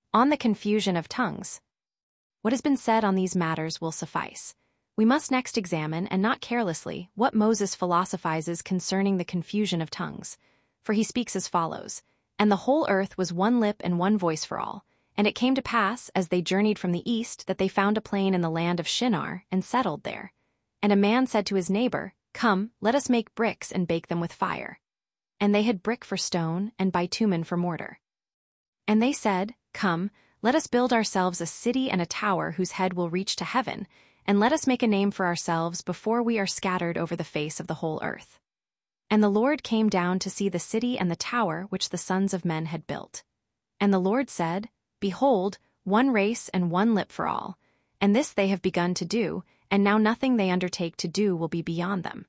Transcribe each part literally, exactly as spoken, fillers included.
On the confusion of tongues. What has been said on these matters will suffice. We must next examine, and not carelessly, what Moses philosophizes concerning the confusion of tongues. For he speaks as follows: "And the whole earth was one lip and one voice for all. And it came to pass, as they journeyed from the east, that they found a plain in the land of Shinar, and settled there. And a man said to his neighbor, Come, let us make bricks and bake them with fire. And they had brick for stone, and bitumen for mortar. And they said, Come, let us build ourselves a city and a tower whose head will reach to heaven, and let us make a name for ourselves before we are scattered over the face of the whole earth. And the Lord came down to see the city and the tower which the sons of men had built. And the Lord said, Behold, one race and one lip for all, and this they have begun to do, and now nothing they undertake to do will be beyond them.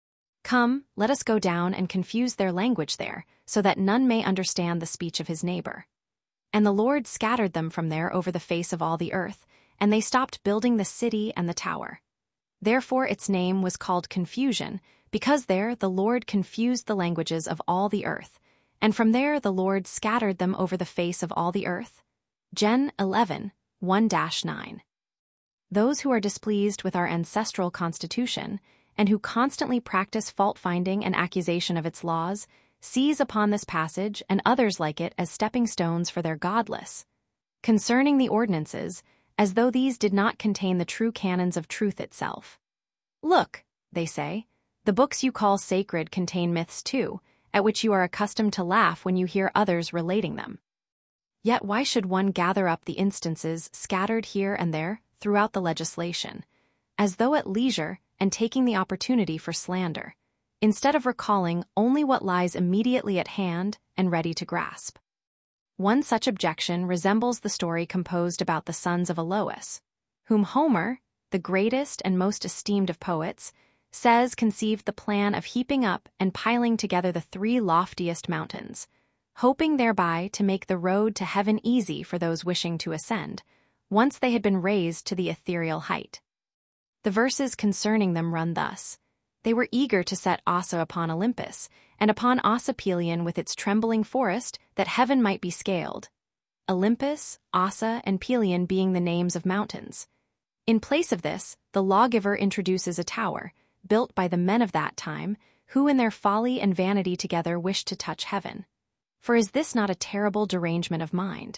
Come, let us go down and confuse their language there, so that none may understand the speech of his neighbor. And the Lord scattered them from there over the face of all the earth, and they stopped building the city and the tower. Therefore its name was called Confusion, because there the Lord confused the languages of all the earth, and from there the Lord scattered them over the face of all the earth. Gen eleven, one to nine. Those who are displeased with our ancestral constitution, and who constantly practice fault-finding and accusation of its laws, seize upon this passage and others like it as stepping stones for their godless. Concerning the ordinances, as though these did not contain the true canons of truth itself. Look, they say, the books you call sacred contain myths too, at which you are accustomed to laugh when you hear others relating them. Yet why should one gather up the instances scattered here and there throughout the legislation, as though at leisure and taking the opportunity for slander, instead of recalling only what lies immediately at hand and ready to grasp? One such objection resembles the story composed about the sons of Alois, whom Homer, the greatest and most esteemed of poets, says conceived the plan of heaping up and piling together the three loftiest mountains, hoping thereby to make the road to heaven easy for those wishing to ascend, once they had been raised to the ethereal height. The verses concerning them run thus: They were eager to set Ossa upon Olympus, and upon Ossa Pelion with its trembling forest, that heaven might be scaled. Olympus, Ossa, and Pelion being the names of mountains. In place of this, the lawgiver introduces a tower, built by the men of that time, who in their folly and vanity together wished to touch heaven. For is this not a terrible derangement of mind?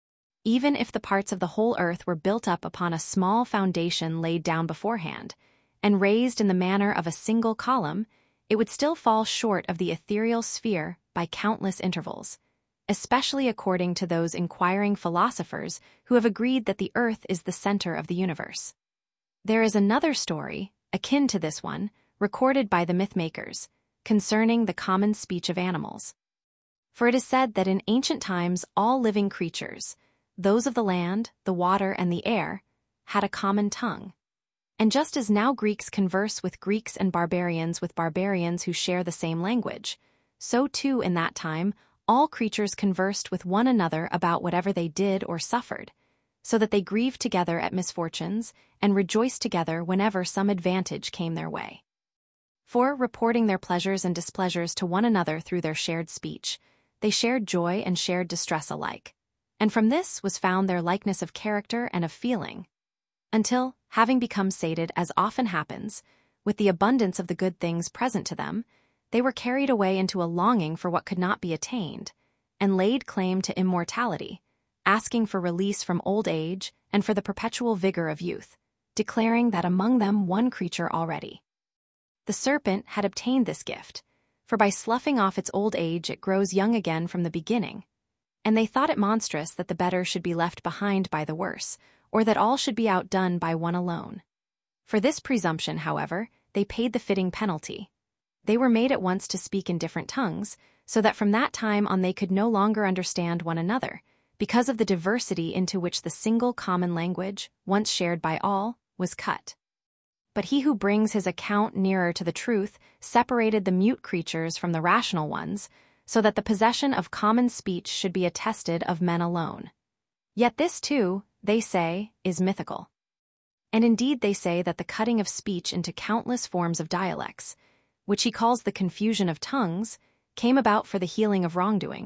Even if the parts of the whole earth were built up upon a small foundation laid down beforehand, and raised in the manner of a single column, it would still fall short of the ethereal sphere by countless intervals, especially according to those inquiring philosophers who have agreed that the earth is the center of the universe. There is another story, akin to this one, recorded by the myth-makers, concerning the common speech of animals. For it is said that in ancient times all living creatures, those of the land, the water, and the air, had a common tongue. And just as now Greeks converse with Greeks and barbarians with barbarians who share the same language, so too in that time all creatures conversed with one another about whatever they did or suffered, so that they grieved together at misfortunes and rejoiced together whenever some advantage came their way. For, reporting their pleasures and displeasures to one another through their shared speech, they shared joy and shared distress alike, and from this was found their likeness of character and of feeling, until, having become sated as often happens, with the abundance of the good things present to them, they were carried away into a longing for what could not be attained, and laid claim to immortality, asking for release from old age and for the perpetual vigor of youth, declaring that among them one creature already. The serpent had obtained this gift, for by sloughing off its old age it grows young again from the beginning, and they thought it monstrous that the better should be left behind by the worse, or that all should be outdone by one alone. For this presumption, however, they paid the fitting penalty. They were made at once to speak in different tongues, so that from that time on they could no longer understand one another, because of the diversity into which the single common language, once shared by all, was cut. But he who brings his account nearer to the truth separated the mute creatures from the rational ones, so that the possession of common speech should be attested of men alone. Yet this, too, they say, is mythical. And indeed they say that the cutting of speech into countless forms of dialects, which he calls the confusion of tongues, came about for the healing of wrongdoing,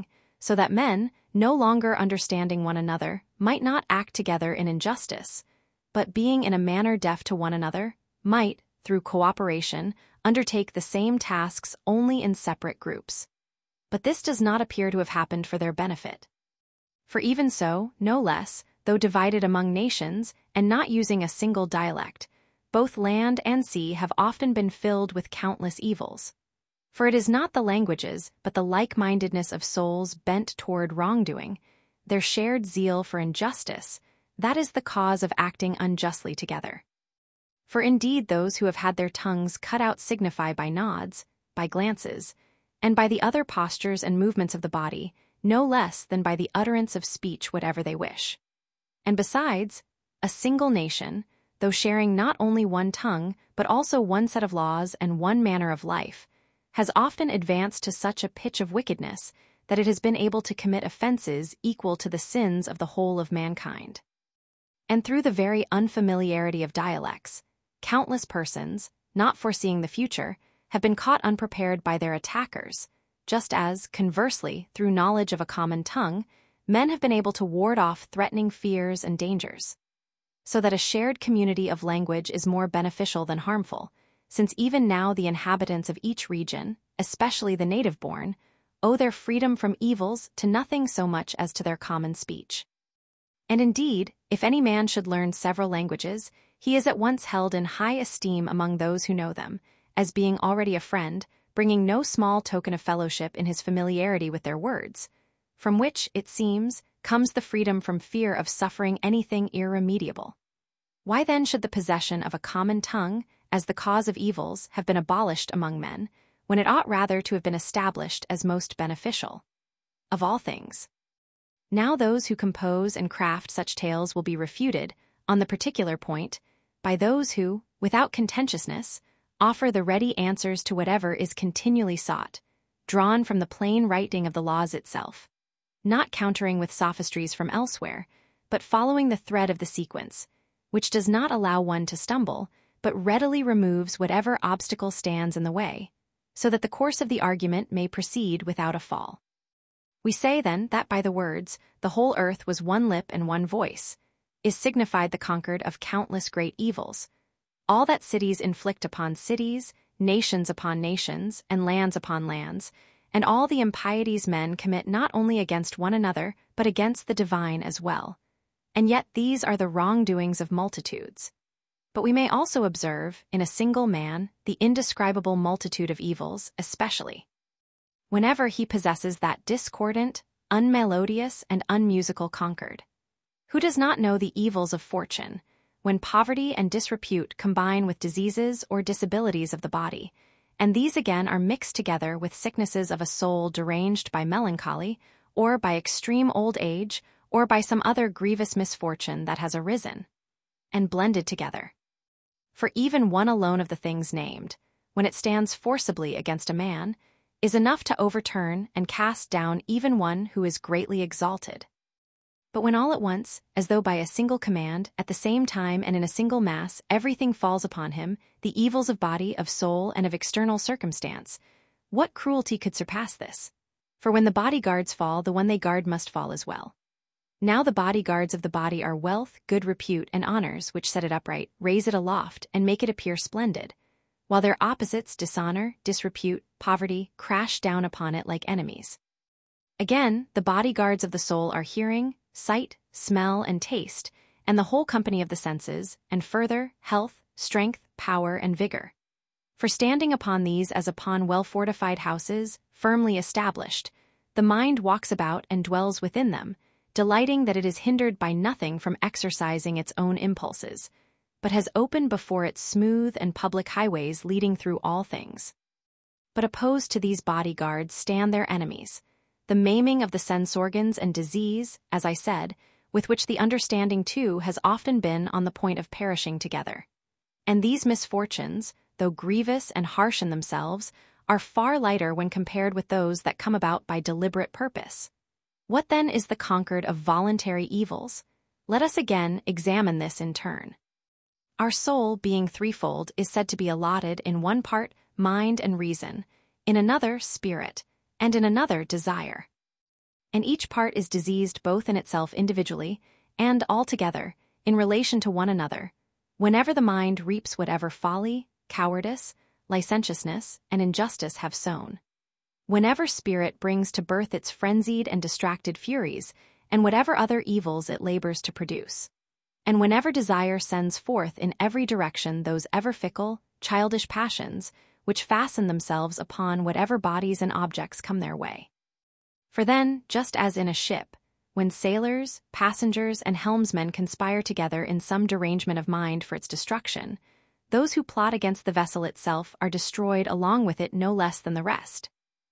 so that men, no longer understanding one another, might not act together in injustice, but being in a manner deaf to one another, might, through cooperation, undertake the same tasks only in separate groups. But this does not appear to have happened for their benefit. For even so, no less, though divided among nations and not using a single dialect, both land and sea have often been filled with countless evils. For it is not the languages, but the like-mindedness of souls bent toward wrongdoing, their shared zeal for injustice, that is the cause of acting unjustly together. For indeed those who have had their tongues cut out signify by nods, by glances, and by the other postures and movements of the body, no less than by the utterance of speech whatever they wish. And besides, a single nation, though sharing not only one tongue, but also one set of laws and one manner of life, has often advanced to such a pitch of wickedness that it has been able to commit offenses equal to the sins of the whole of mankind. And through the very unfamiliarity of dialects, countless persons, not foreseeing the future, have been caught unprepared by their attackers, just as, conversely, through knowledge of a common tongue, men have been able to ward off threatening fears and dangers. So that a shared community of language is more beneficial than harmful, since even now the inhabitants of each region, especially the native-born, owe their freedom from evils to nothing so much as to their common speech. And indeed, if any man should learn several languages, he is at once held in high esteem among those who know them, as being already a friend, bringing no small token of fellowship in his familiarity with their words, from which, it seems, comes the freedom from fear of suffering anything irremediable. Why then should the possession of a common tongue, as the cause of evils, have been abolished among men, when it ought rather to have been established as most beneficial? Of all things. Now those who compose and craft such tales will be refuted, on the particular point, by those who, without contentiousness, offer the ready answers to whatever is continually sought, drawn from the plain writing of the laws itself, not countering with sophistries from elsewhere, but following the thread of the sequence, which does not allow one to stumble, but readily removes whatever obstacle stands in the way, so that the course of the argument may proceed without a fall. We say then that by the words, the whole earth was one lip and one voice, is signified the conquered of countless great evils, all that cities inflict upon cities, nations upon nations, and lands upon lands, and all the impieties men commit not only against one another, but against the divine as well. And yet these are the wrongdoings of multitudes. But we may also observe, in a single man, the indescribable multitude of evils, especially whenever he possesses that discordant, unmelodious, and unmusical concord. Who does not know the evils of fortune, when poverty and disrepute combine with diseases or disabilities of the body, and these again are mixed together with sicknesses of a soul deranged by melancholy, or by extreme old age, or by some other grievous misfortune that has arisen, and blended together? For even one alone of the things named, when it stands forcibly against a man, is enough to overturn and cast down even one who is greatly exalted. But when all at once, as though by a single command, at the same time and in a single mass, everything falls upon him, the evils of body, of soul, and of external circumstance, what cruelty could surpass this? For when the bodyguards fall, the one they guard must fall as well. Now the bodyguards of the body are wealth, good repute, and honors which set it upright, raise it aloft, and make it appear splendid, while their opposites, dishonor, disrepute, poverty, crash down upon it like enemies. Again, the bodyguards of the soul are hearing, sight, smell, and taste, and the whole company of the senses, and further, health, strength, power, and vigor. For standing upon these as upon well-fortified houses, firmly established, the mind walks about and dwells within them, delighting that it is hindered by nothing from exercising its own impulses, but has opened before it smooth and public highways leading through all things. But opposed to these bodyguards stand their enemies, the maiming of the sense organs and disease, as I said, with which the understanding too has often been on the point of perishing together. And these misfortunes, though grievous and harsh in themselves, are far lighter when compared with those that come about by deliberate purpose. What then is the conquered of voluntary evils? Let us again examine this in turn. Our soul, being threefold, is said to be allotted in one part mind and reason, in another spirit, and in another desire. and each part is diseased both in itself individually and altogether in relation to one another, whenever the mind reaps whatever folly, cowardice, licentiousness, and injustice have sown. Whenever spirit brings to birth its frenzied and distracted furies, and whatever other evils it labors to produce. And whenever desire sends forth in every direction those ever-fickle, childish passions, which fasten themselves upon whatever bodies and objects come their way. For then, just as in a ship, when sailors, passengers, and helmsmen conspire together in some derangement of mind for its destruction, those who plot against the vessel itself are destroyed along with it no less than the rest.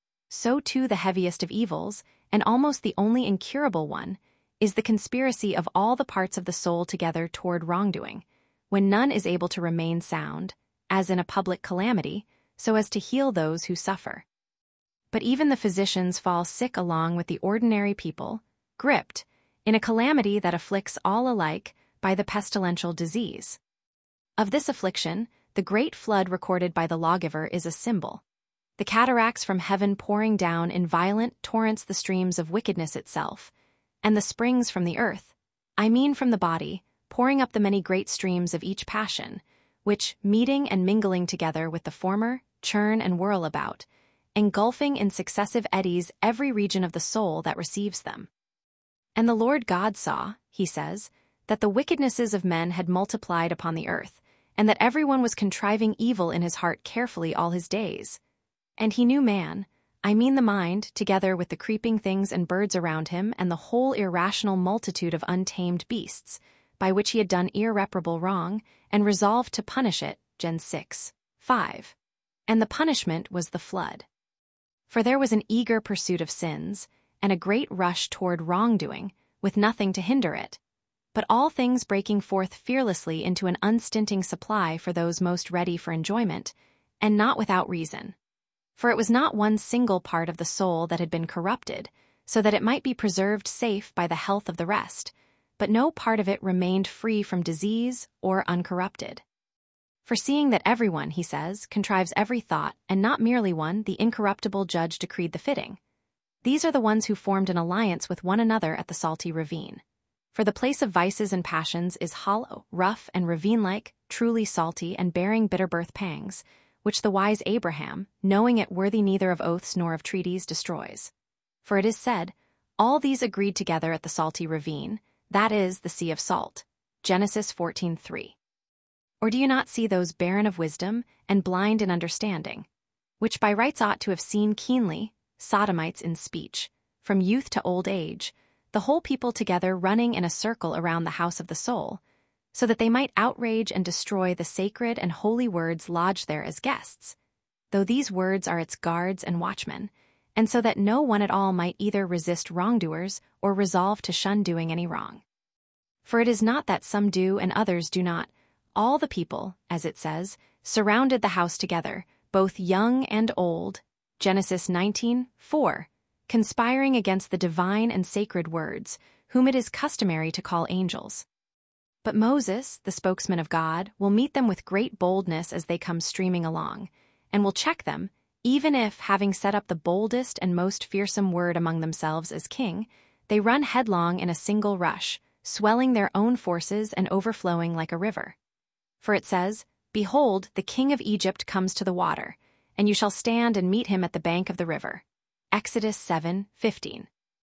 So too the heaviest of evils, and almost the only incurable one, is the conspiracy of all the parts of the soul together toward wrongdoing, when none is able to remain sound, as in a public calamity, so as to heal those who suffer. But even the physicians fall sick along with the ordinary people, gripped, in a calamity that afflicts all alike by the pestilential disease. Of this affliction, the great flood recorded by the lawgiver is a symbol. The cataracts from heaven pouring down in violent torrents the streams of wickedness itself, and the springs from the earth, I mean from the body, pouring up the many great streams of each passion, which, meeting and mingling together with the former, churn and whirl about, engulfing in successive eddies every region of the soul that receives them. And the Lord God saw, he says, that the wickednesses of men had multiplied upon the earth, and that everyone was contriving evil in his heart carefully all his days. And he knew man, I mean the mind, together with the creeping things and birds around him and the whole irrational multitude of untamed beasts, by which he had done irreparable wrong, and resolved to punish it, Gen six, five. And the punishment was the flood. For there was an eager pursuit of sins, and a great rush toward wrongdoing, with nothing to hinder it, but all things breaking forth fearlessly into an unstinting supply for those most ready for enjoyment, and not without reason. For it was not one single part of the soul that had been corrupted, so that it might be preserved safe by the health of the rest, but no part of it remained free from disease or uncorrupted. For seeing that everyone, he says, contrives every thought, and not merely one, the incorruptible judge decreed the fitting. These are the ones who formed an alliance with one another at the salty ravine. For the place of vices and passions is hollow, rough, and ravine-like, truly salty, and bearing bitter birth pangs, which the wise Abraham, knowing it worthy neither of oaths nor of treaties, destroys. For it is said, all these agreed together at the salty ravine, that is, the sea of salt. Genesis fourteen three. Or do you not see those barren of wisdom and blind in understanding, which by rights ought to have seen keenly, sodomites in speech, from youth to old age, the whole people together running in a circle around the house of the soul, so that they might outrage and destroy the sacred and holy words lodged there as guests, though these words are its guards and watchmen, and so that no one at all might either resist wrongdoers or resolve to shun doing any wrong. For it is not that some do and others do not. All the people, as it says, surrounded the house together, both young and old, Genesis nineteen four, conspiring against the divine and sacred words, whom it is customary to call angels. But Moses, the spokesman of God, will meet them with great boldness as they come streaming along, and will check them, even if, having set up the boldest and most fearsome word among themselves as king, they run headlong in a single rush, swelling their own forces and overflowing like a river. For it says, Behold, the king of Egypt comes to the water, and you shall stand and meet him at the bank of the river. Exodus seven fifteen.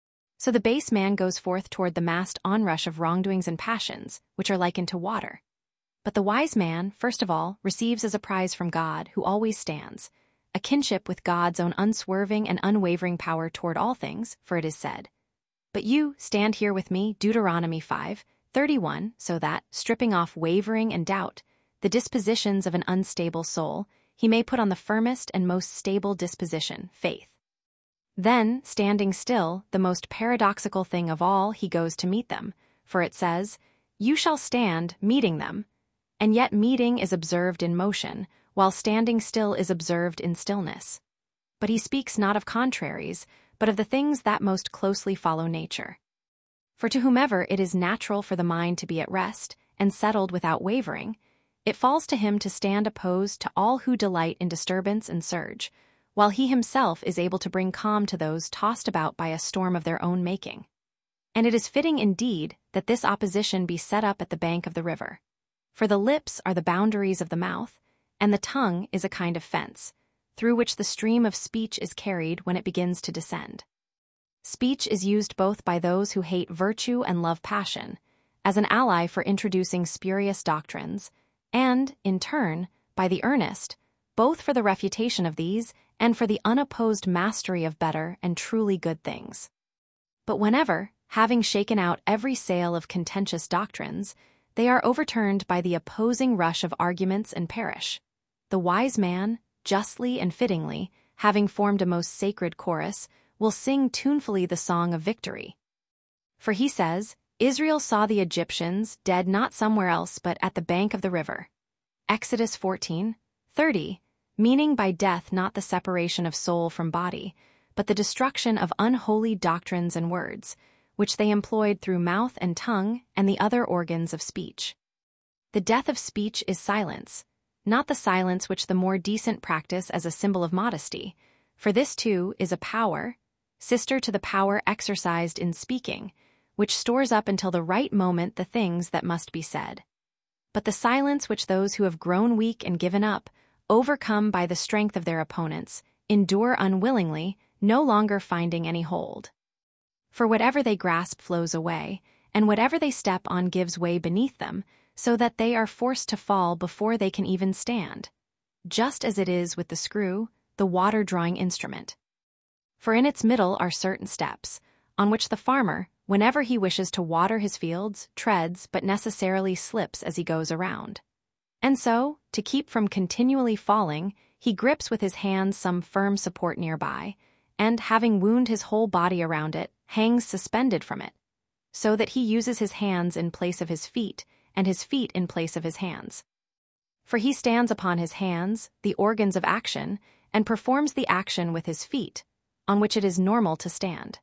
So the base man goes forth toward the massed onrush of wrongdoings and passions, which are likened to water. But the wise man, first of all, receives as a prize from God, who always stands, a kinship with God's own unswerving and unwavering power toward all things, for it is said, But you, stand here with me, Deuteronomy five thirty-one, so that, stripping off wavering and doubt, the dispositions of an unstable soul, he may put on the firmest and most stable disposition, faith. Then, standing still, the most paradoxical thing of all, he goes to meet them, for it says, You shall stand, meeting them, and yet meeting is observed in motion, while standing still is observed in stillness. But he speaks not of contraries, but of the things that most closely follow nature. For to whomever it is natural for the mind to be at rest, and settled without wavering, it falls to him to stand opposed to all who delight in disturbance and surge, while he himself is able to bring calm to those tossed about by a storm of their own making. And it is fitting indeed that this opposition be set up at the bank of the river. For the lips are the boundaries of the mouth, and the tongue is a kind of fence, through which the stream of speech is carried when it begins to descend. Speech is used both by those who hate virtue and love passion, as an ally for introducing spurious doctrines, and, in turn, by the earnest, both for the refutation of these and for the unopposed mastery of better and truly good things. But whenever, having shaken out every sail of contentious doctrines, they are overturned by the opposing rush of arguments and perish, the wise man, justly and fittingly, having formed a most sacred chorus, will sing tunefully the song of victory. For he says, Israel saw the Egyptians dead not somewhere else but at the bank of the river. Exodus fourteen thirty, meaning by death not the separation of soul from body, but the destruction of unholy doctrines and words, which they employed through mouth and tongue and the other organs of speech. The death of speech is silence, not the silence which the more decent practice as a symbol of modesty, for this too is a power, sister to the power exercised in speaking, which stores up until the right moment the things that must be said. But the silence which those who have grown weak and given up, overcome by the strength of their opponents, endure unwillingly, no longer finding any hold. For whatever they grasp flows away, and whatever they step on gives way beneath them, so that they are forced to fall before they can even stand, just as it is with the screw, the water-drawing instrument. For in its middle are certain steps, on which the farmer, whenever he wishes to water his fields, treads but necessarily slips as he goes around. And so, to keep from continually falling, he grips with his hands some firm support nearby, and, having wound his whole body around it, hangs suspended from it, so that he uses his hands in place of his feet, and his feet in place of his hands. For he stands upon his hands, the organs of action, and performs the action with his feet, on which it is normal to stand.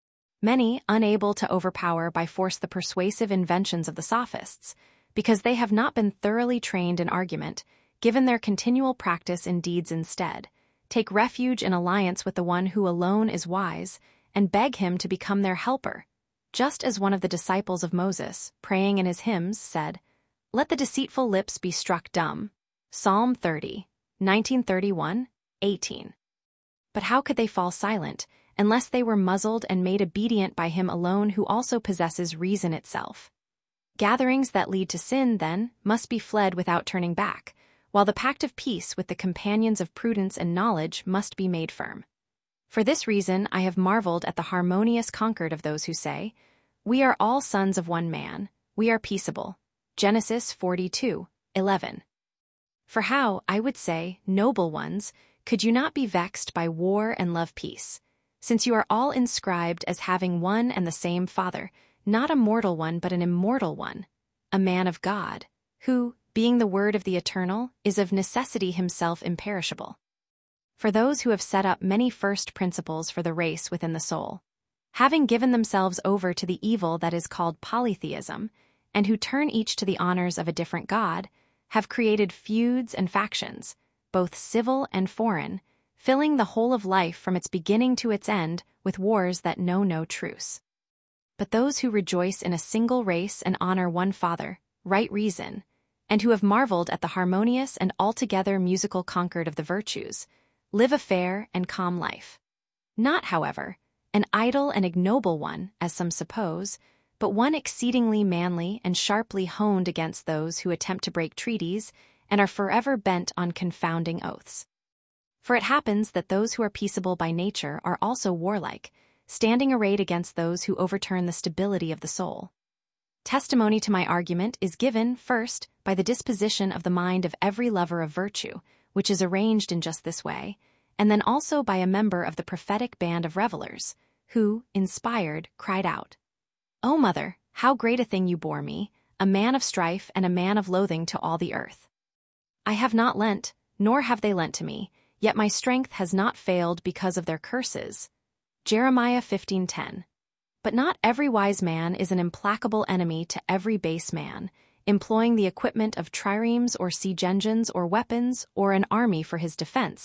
Many, unable to overpower by force the persuasive inventions of the sophists, because they have not been thoroughly trained in argument, given their continual practice in deeds instead, take refuge in alliance with the one who alone is wise, and beg him to become their helper, just as one of the disciples of Moses, praying in his hymns, said, "Let the deceitful lips be struck dumb." Psalm thirty, nineteen thirty-one, eighteen. But how could they fall silent, unless they were muzzled and made obedient by him alone who also possesses reason itself? Gatherings that lead to sin, then, must be fled without turning back, while the pact of peace with the companions of prudence and knowledge must be made firm. For this reason I have marveled at the harmonious concord of those who say, "We are all sons of one man, we are peaceable." Genesis forty-two, eleven. For how, I would say, noble ones, could you not be vexed by war and love peace, since you are all inscribed as having one and the same Father, not a mortal one but an immortal one, a man of God, who, being the Word of the Eternal, is of necessity himself imperishable. For those who have set up many first principles for the race within the soul, having given themselves over to the evil that is called polytheism, and who turn each to the honors of a different god, have created feuds and factions, both civil and foreign, filling the whole of life from its beginning to its end with wars that know no truce. But those who rejoice in a single race and honor one Father, right reason, and who have marveled at the harmonious and altogether musical concord of the virtues, live a fair and calm life. Not, however, an idle and ignoble one, as some suppose, but one exceedingly manly and sharply honed against those who attempt to break treaties and are forever bent on confounding oaths. For it happens that those who are peaceable by nature are also warlike, standing arrayed against those who overturn the stability of the soul. Testimony to my argument is given, first, by the disposition of the mind of every lover of virtue, which is arranged in just this way, and then also by a member of the prophetic band of revelers, who, inspired, cried out, "O mother, how great a thing you bore me, a man of strife and a man of loathing to all the earth. I have not lent, nor have they lent to me, yet my strength has not failed because of their curses." Jeremiah fifteen ten. But not every wise man is an implacable enemy to every base man, employing the equipment of triremes or siege engines or weapons or an army for his defense,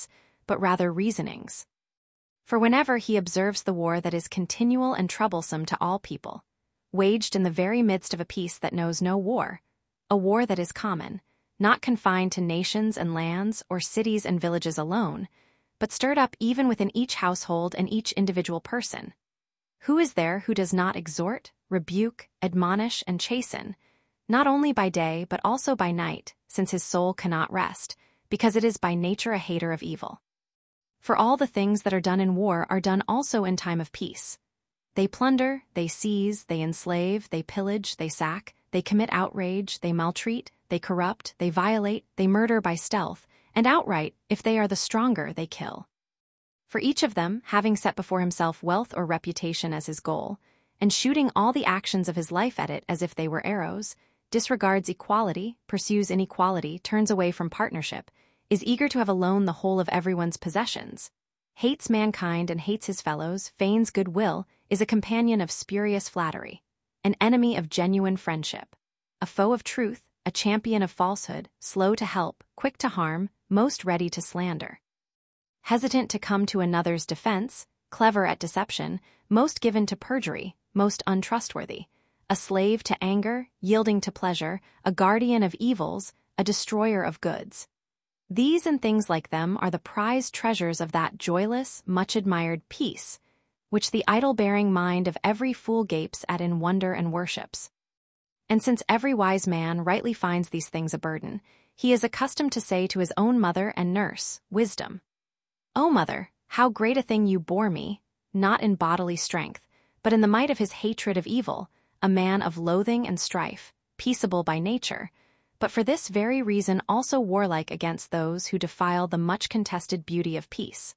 but rather reasonings. For whenever he observes the war that is continual and troublesome to all people, waged in the very midst of a peace that knows no war, a war that is common, not confined to nations and lands or cities and villages alone, but stirred up even within each household and each individual person. Who is there who does not exhort, rebuke, admonish, and chasten, not only by day but also by night, since his soul cannot rest, because it is by nature a hater of evil? For all the things that are done in war are done also in time of peace. They plunder, they seize, they enslave, they pillage, they sack, they commit outrage, they maltreat, they corrupt, they violate, they murder by stealth, and outright, if they are the stronger, they kill. For each of them, having set before himself wealth or reputation as his goal, and shooting all the actions of his life at it as if they were arrows, disregards equality, pursues inequality, turns away from partnership, is eager to have alone the whole of everyone's possessions, hates mankind and hates his fellows, feigns goodwill, is a companion of spurious flattery, an enemy of genuine friendship, a foe of truth, a champion of falsehood, slow to help, quick to harm, most ready to slander, hesitant to come to another's defense, clever at deception, most given to perjury, most untrustworthy, a slave to anger, yielding to pleasure, a guardian of evils, a destroyer of goods. These and things like them are the prized treasures of that joyless, much-admired peace, which the idle-bearing mind of every fool gapes at in wonder and worships. And since every wise man rightly finds these things a burden, he is accustomed to say to his own mother and nurse, Wisdom, "O mother, how great a thing you bore me, not in bodily strength, but in the might of his hatred of evil, a man of loathing and strife, peaceable by nature, but for this very reason also warlike against those who defile the much-contested beauty of peace.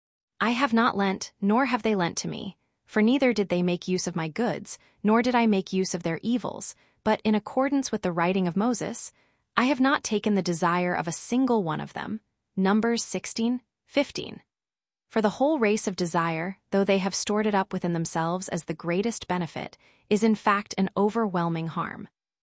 I have not lent, nor have they lent to me, for neither did they make use of my goods, nor did I make use of their evils, but in accordance with the writing of Moses, I have not taken the desire of a single one of them." Numbers sixteen, fifteen. For the whole race of desire, though they have stored it up within themselves as the greatest benefit, is in fact an overwhelming harm.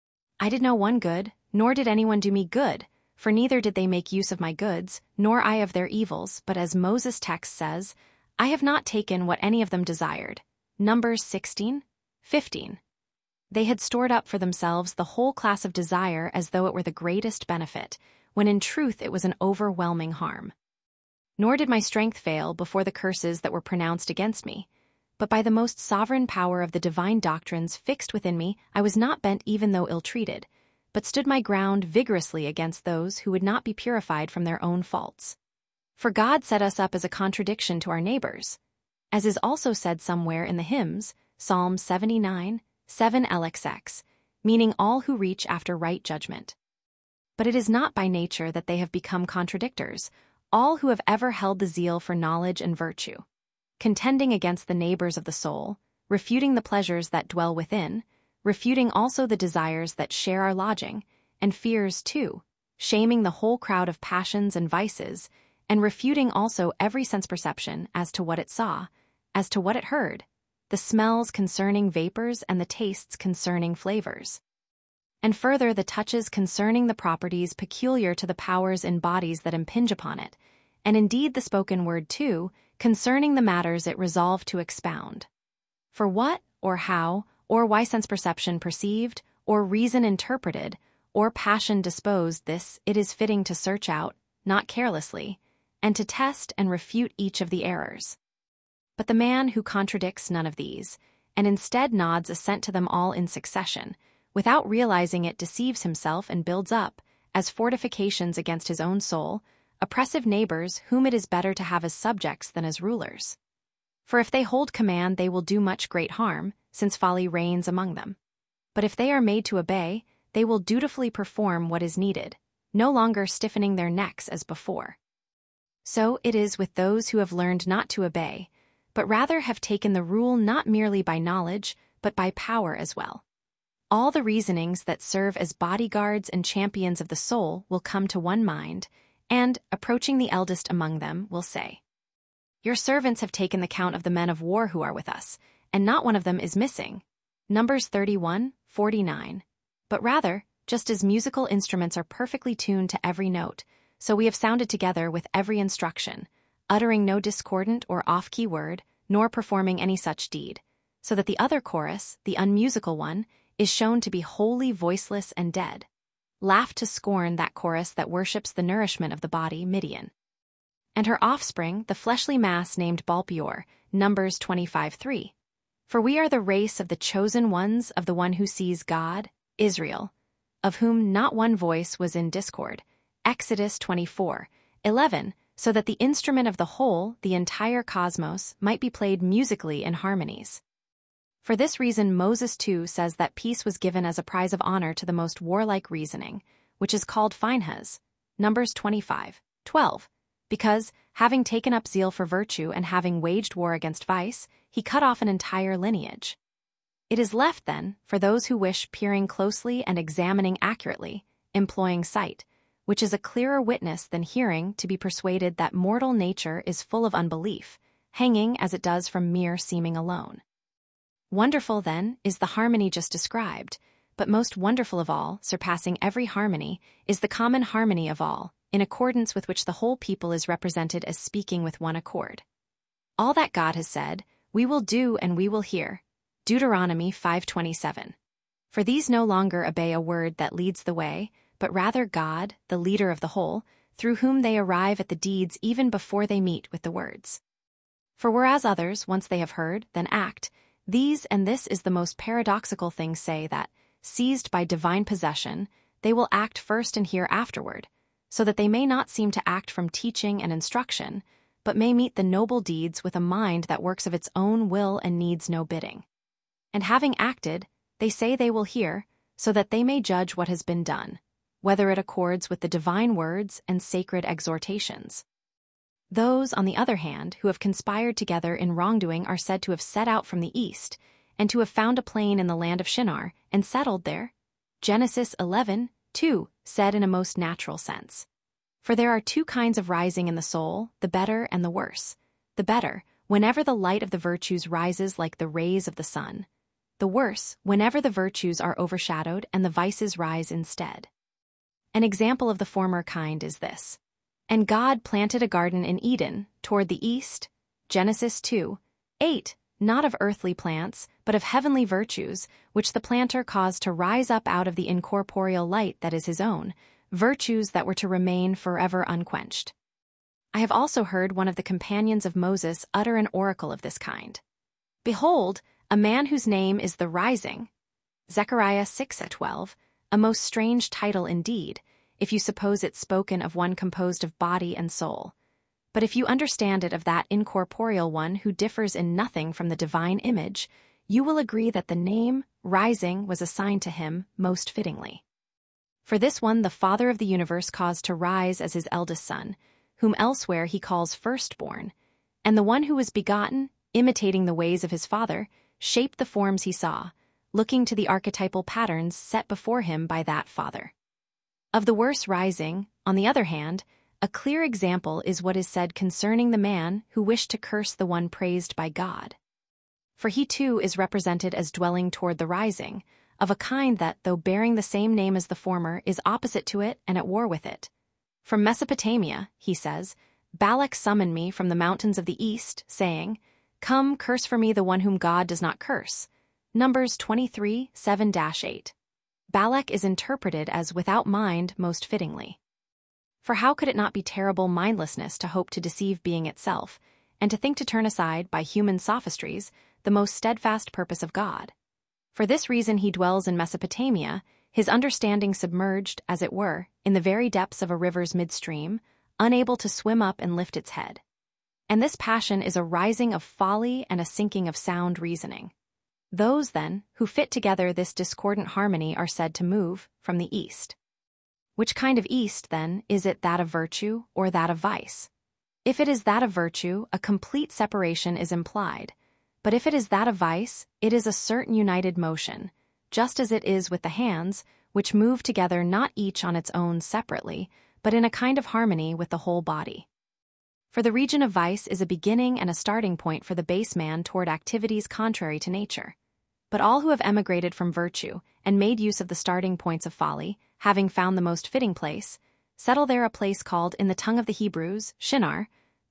I did no one good, nor did anyone do me good, for neither did they make use of my goods, nor I of their evils, but as Moses' text says, I have not taken what any of them desired. Numbers sixteen, fifteen. They had stored up for themselves the whole class of desire as though it were the greatest benefit, when in truth it was an overwhelming harm. Nor did my strength fail before the curses that were pronounced against me, but by the most sovereign power of the divine doctrines fixed within me, I was not bent even though ill-treated, but stood my ground vigorously against those who would not be purified from their own faults. For God set us up as a contradiction to our neighbors, as is also said somewhere in the hymns, Psalm seventy-nine, seven L X X, meaning all who reach after right judgment. But it is not by nature that they have become contradictors, all who have ever held the zeal for knowledge and virtue, contending against the neighbors of the soul, refuting the pleasures that dwell within, refuting also the desires that share our lodging, and fears too, shaming the whole crowd of passions and vices, and refuting also every sense-perception as to what it saw, as to what it heard, the smells concerning vapors and the tastes concerning flavors, and further the touches concerning the properties peculiar to the powers in bodies that impinge upon it, and indeed the spoken word too, concerning the matters it resolved to expound. For what, or how, or why sense-perception perceived, or reason interpreted, or passion disposed this, it is fitting to search out, not carelessly, and to test and refute each of the errors. But the man who contradicts none of these, and instead nods assent to them all in succession, without realizing it deceives himself and builds up, as fortifications against his own soul, oppressive neighbors whom it is better to have as subjects than as rulers. For if they hold command they will do much great harm, since folly reigns among them. But if they are made to obey, they will dutifully perform what is needed, no longer stiffening their necks as before. So it is with those who have learned not to obey, but rather have taken the rule not merely by knowledge, but by power as well. All the reasonings that serve as bodyguards and champions of the soul will come to one mind, and, approaching the eldest among them, will say, Your servants have taken the count of the men of war who are with us, and not one of them is missing. Numbers thirty-one, forty-nine. But rather, just as musical instruments are perfectly tuned to every note, so we have sounded together with every instruction, uttering no discordant or off-key word, nor performing any such deed, so that the other chorus, the unmusical one, is shown to be wholly voiceless and dead. Laughed to scorn that chorus that worships the nourishment of the body, Midian. And her offspring, the fleshly mass named Balpeor, Numbers twenty-five three. For we are the race of the chosen ones of the one who sees God, Israel, of whom not one voice was in discord, Exodus twenty-four eleven, so that the instrument of the whole, the entire cosmos, might be played musically in harmonies. For this reason Moses too says that peace was given as a prize of honor to the most warlike reasoning, which is called Phinehas, Numbers twenty-five twelve, because, having taken up zeal for virtue and having waged war against vice, he cut off an entire lineage. It is left, then, for those who wish peering closely and examining accurately, employing sight, which is a clearer witness than hearing, to be persuaded that mortal nature is full of unbelief, hanging as it does from mere seeming alone. Wonderful, then, is the harmony just described, but most wonderful of all, surpassing every harmony, is the common harmony of all, in accordance with which the whole people is represented as speaking with one accord. All that God has said, we will do and we will hear. Deuteronomy five twenty-seven. For these no longer obey a word that leads the way, but rather God, the leader of the whole, through whom they arrive at the deeds even before they meet with the words. For whereas others, once they have heard, then act, these and this is the most paradoxical thing say that, seized by divine possession, they will act first and hear afterward, so that they may not seem to act from teaching and instruction, but may meet the noble deeds with a mind that works of its own will and needs no bidding. And having acted, they say they will hear, so that they may judge what has been done, whether it accords with the divine words and sacred exhortations. Those, on the other hand, who have conspired together in wrongdoing are said to have set out from the east, and to have found a plain in the land of Shinar, and settled there. Genesis eleven two, said in a most natural sense. For there are two kinds of rising in the soul, the better and the worse. The better, whenever the light of the virtues rises like the rays of the sun. The worse, whenever the virtues are overshadowed and the vices rise instead. An example of the former kind is this. And God planted a garden in Eden, toward the east, Genesis two eight, not of earthly plants, but of heavenly virtues, which the planter caused to rise up out of the incorporeal light that is his own, virtues that were to remain forever unquenched. I have also heard one of the companions of Moses utter an oracle of this kind. Behold, a man whose name is the Rising. Zechariah six twelve, a most strange title indeed, if you suppose it spoken of one composed of body and soul. But if you understand it of that incorporeal one who differs in nothing from the divine image, you will agree that the name, Rising, was assigned to him most fittingly. For this one the Father of the universe caused to rise as his eldest son, whom elsewhere he calls firstborn, and the one who was begotten, imitating the ways of his father, shaped the forms he saw, looking to the archetypal patterns set before him by that Father. Of the worse rising, on the other hand, a clear example is what is said concerning the man who wished to curse the one praised by God. For he too is represented as dwelling toward the rising, of a kind that, though bearing the same name as the former, is opposite to it and at war with it. From Mesopotamia, he says, Balak summoned me from the mountains of the east, saying, Come, curse for me the one whom God does not curse. Numbers twenty-three seven eight. Balak is interpreted as without mind most fittingly. For how could it not be terrible mindlessness to hope to deceive being itself, and to think to turn aside, by human sophistries, the most steadfast purpose of God? For this reason he dwells in Mesopotamia, his understanding submerged, as it were, in the very depths of a river's midstream, unable to swim up and lift its head. And this passion is a rising of folly and a sinking of sound reasoning. Those, then, who fit together this discordant harmony are said to move from the east. Which kind of east, then, is it, that of virtue or that of vice? If it is that of virtue, a complete separation is implied, but if it is that of vice, it is a certain united motion, just as it is with the hands, which move together not each on its own separately, but in a kind of harmony with the whole body. For the region of vice is a beginning and a starting point for the base man toward activities contrary to nature. But all who have emigrated from virtue and made use of the starting points of folly, having found the most fitting place, settle there a place called in the tongue of the Hebrews, Shinar,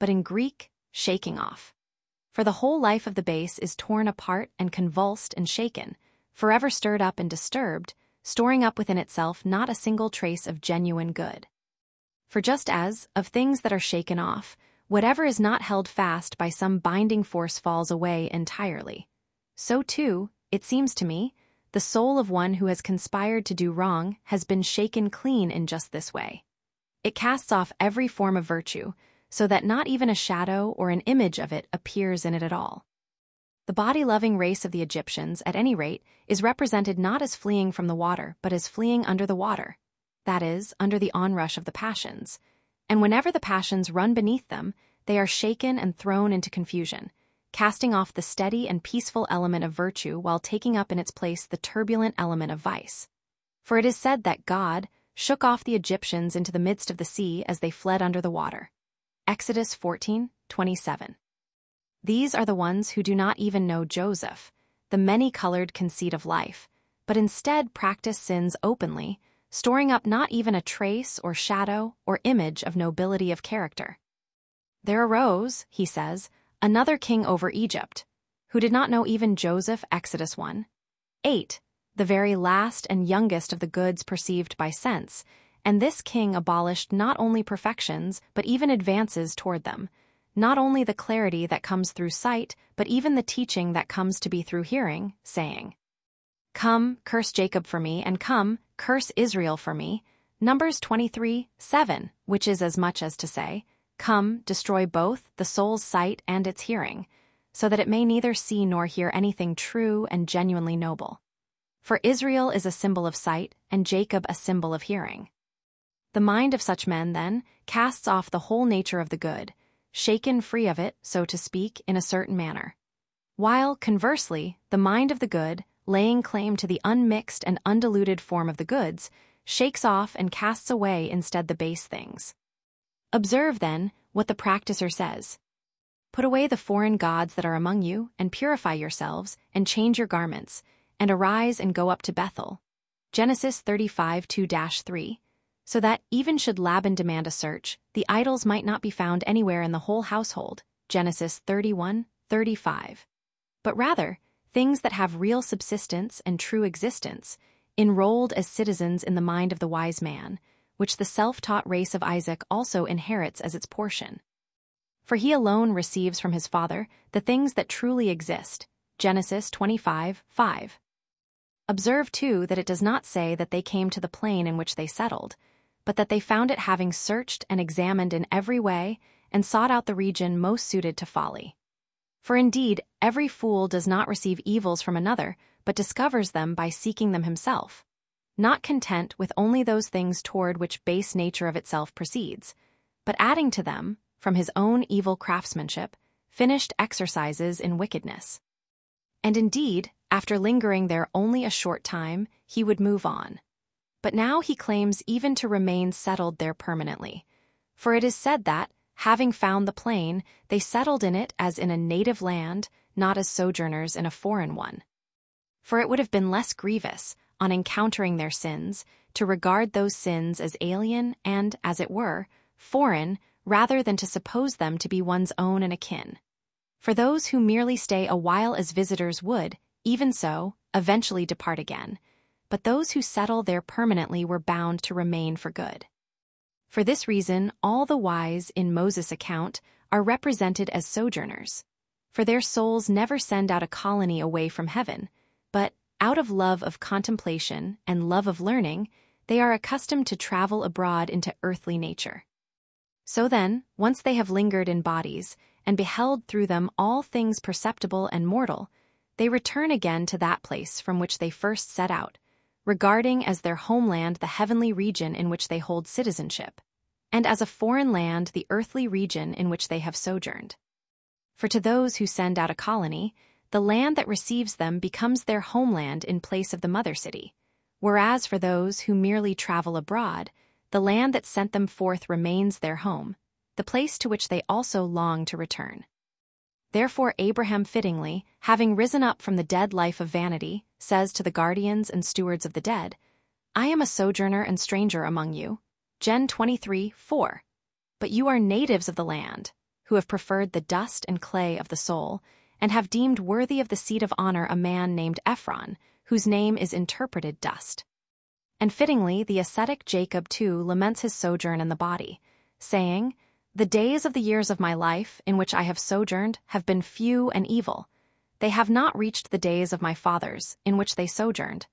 but in Greek, shaking off. For the whole life of the base is torn apart and convulsed and shaken, forever stirred up and disturbed, storing up within itself not a single trace of genuine good. For just as, of things that are shaken off, whatever is not held fast by some binding force falls away entirely, so too, it seems to me, the soul of one who has conspired to do wrong has been shaken clean in just this way. It casts off every form of virtue, so that not even a shadow or an image of it appears in it at all. The body-loving race of the Egyptians, at any rate, is represented not as fleeing from the water, but as fleeing under the water, that is, under the onrush of the passions. And whenever the passions run beneath them, they are shaken and thrown into confusion, casting off the steady and peaceful element of virtue while taking up in its place the turbulent element of vice. For it is said that God shook off the Egyptians into the midst of the sea as they fled under the water. Exodus fourteen twenty-seven. These are the ones who do not even know Joseph, the many-colored conceit of life, but instead practice sins openly, storing up not even a trace or shadow or image of nobility of character. There arose, he says, another king over Egypt, who did not know even Joseph. Exodus one eight, the very last and youngest of the goods perceived by sense, and this king abolished not only perfections but even advances toward them, not only the clarity that comes through sight, but even the teaching that comes to be through hearing, saying, "Come, curse Jacob for me, and come, curse Israel for me." Numbers twenty-three seven, which is as much as to say, "Come, destroy both the soul's sight and its hearing, so that it may neither see nor hear anything true and genuinely noble." For Israel is a symbol of sight, and Jacob a symbol of hearing. The mind of such men, then, casts off the whole nature of the good, shaken free of it, so to speak, in a certain manner. While, conversely, the mind of the good, laying claim to the unmixed and undiluted form of the goods, shakes off and casts away instead the base things. Observe, then, what the practicer says. "Put away the foreign gods that are among you, and purify yourselves, and change your garments, and arise and go up to Bethel." Genesis thirty-five two to three. So that, even should Laban demand a search, the idols might not be found anywhere in the whole household. Genesis thirty-one thirty-five. But rather, things that have real subsistence and true existence, enrolled as citizens in the mind of the wise man, which the self-taught race of Isaac also inherits as its portion. For he alone receives from his father the things that truly exist. Genesis twenty-five five. Observe, too, that it does not say that they came to the plain in which they settled, but that they found it having searched and examined in every way, and sought out the region most suited to folly. For indeed, every fool does not receive evils from another, but discovers them by seeking them himself, not content with only those things toward which base nature of itself proceeds, but adding to them, from his own evil craftsmanship, finished exercises in wickedness. And indeed, after lingering there only a short time, he would move on. But now he claims even to remain settled there permanently, for it is said that, having found the plain, they settled in it as in a native land, not as sojourners in a foreign one. For it would have been less grievous, on encountering their sins, to regard those sins as alien and, as it were, foreign, rather than to suppose them to be one's own and akin. For those who merely stay a while as visitors would, even so, eventually depart again, but those who settle there permanently were bound to remain for good. For this reason, all the wise in Moses' account are represented as sojourners, for their souls never send out a colony away from heaven, but, out of love of contemplation and love of learning, they are accustomed to travel abroad into earthly nature. So then, once they have lingered in bodies, and beheld through them all things perceptible and mortal, they return again to that place from which they first set out, regarding as their homeland the heavenly region in which they hold citizenship, and as a foreign land the earthly region in which they have sojourned. For to those who send out a colony, the land that receives them becomes their homeland in place of the mother city, whereas for those who merely travel abroad, the land that sent them forth remains their home, the place to which they also long to return. Therefore Abraham fittingly, having risen up from the dead life of vanity, says to the guardians and stewards of the dead, "I am a sojourner and stranger among you." Gen twenty-three four. But you are natives of the land, who have preferred the dust and clay of the soul, and have deemed worthy of the seat of honor a man named Ephron, whose name is interpreted dust. And fittingly, the ascetic Jacob too laments his sojourn in the body, saying, "The days of the years of my life, in which I have sojourned, have been few and evil. They have not reached the days of my fathers, in which they sojourned."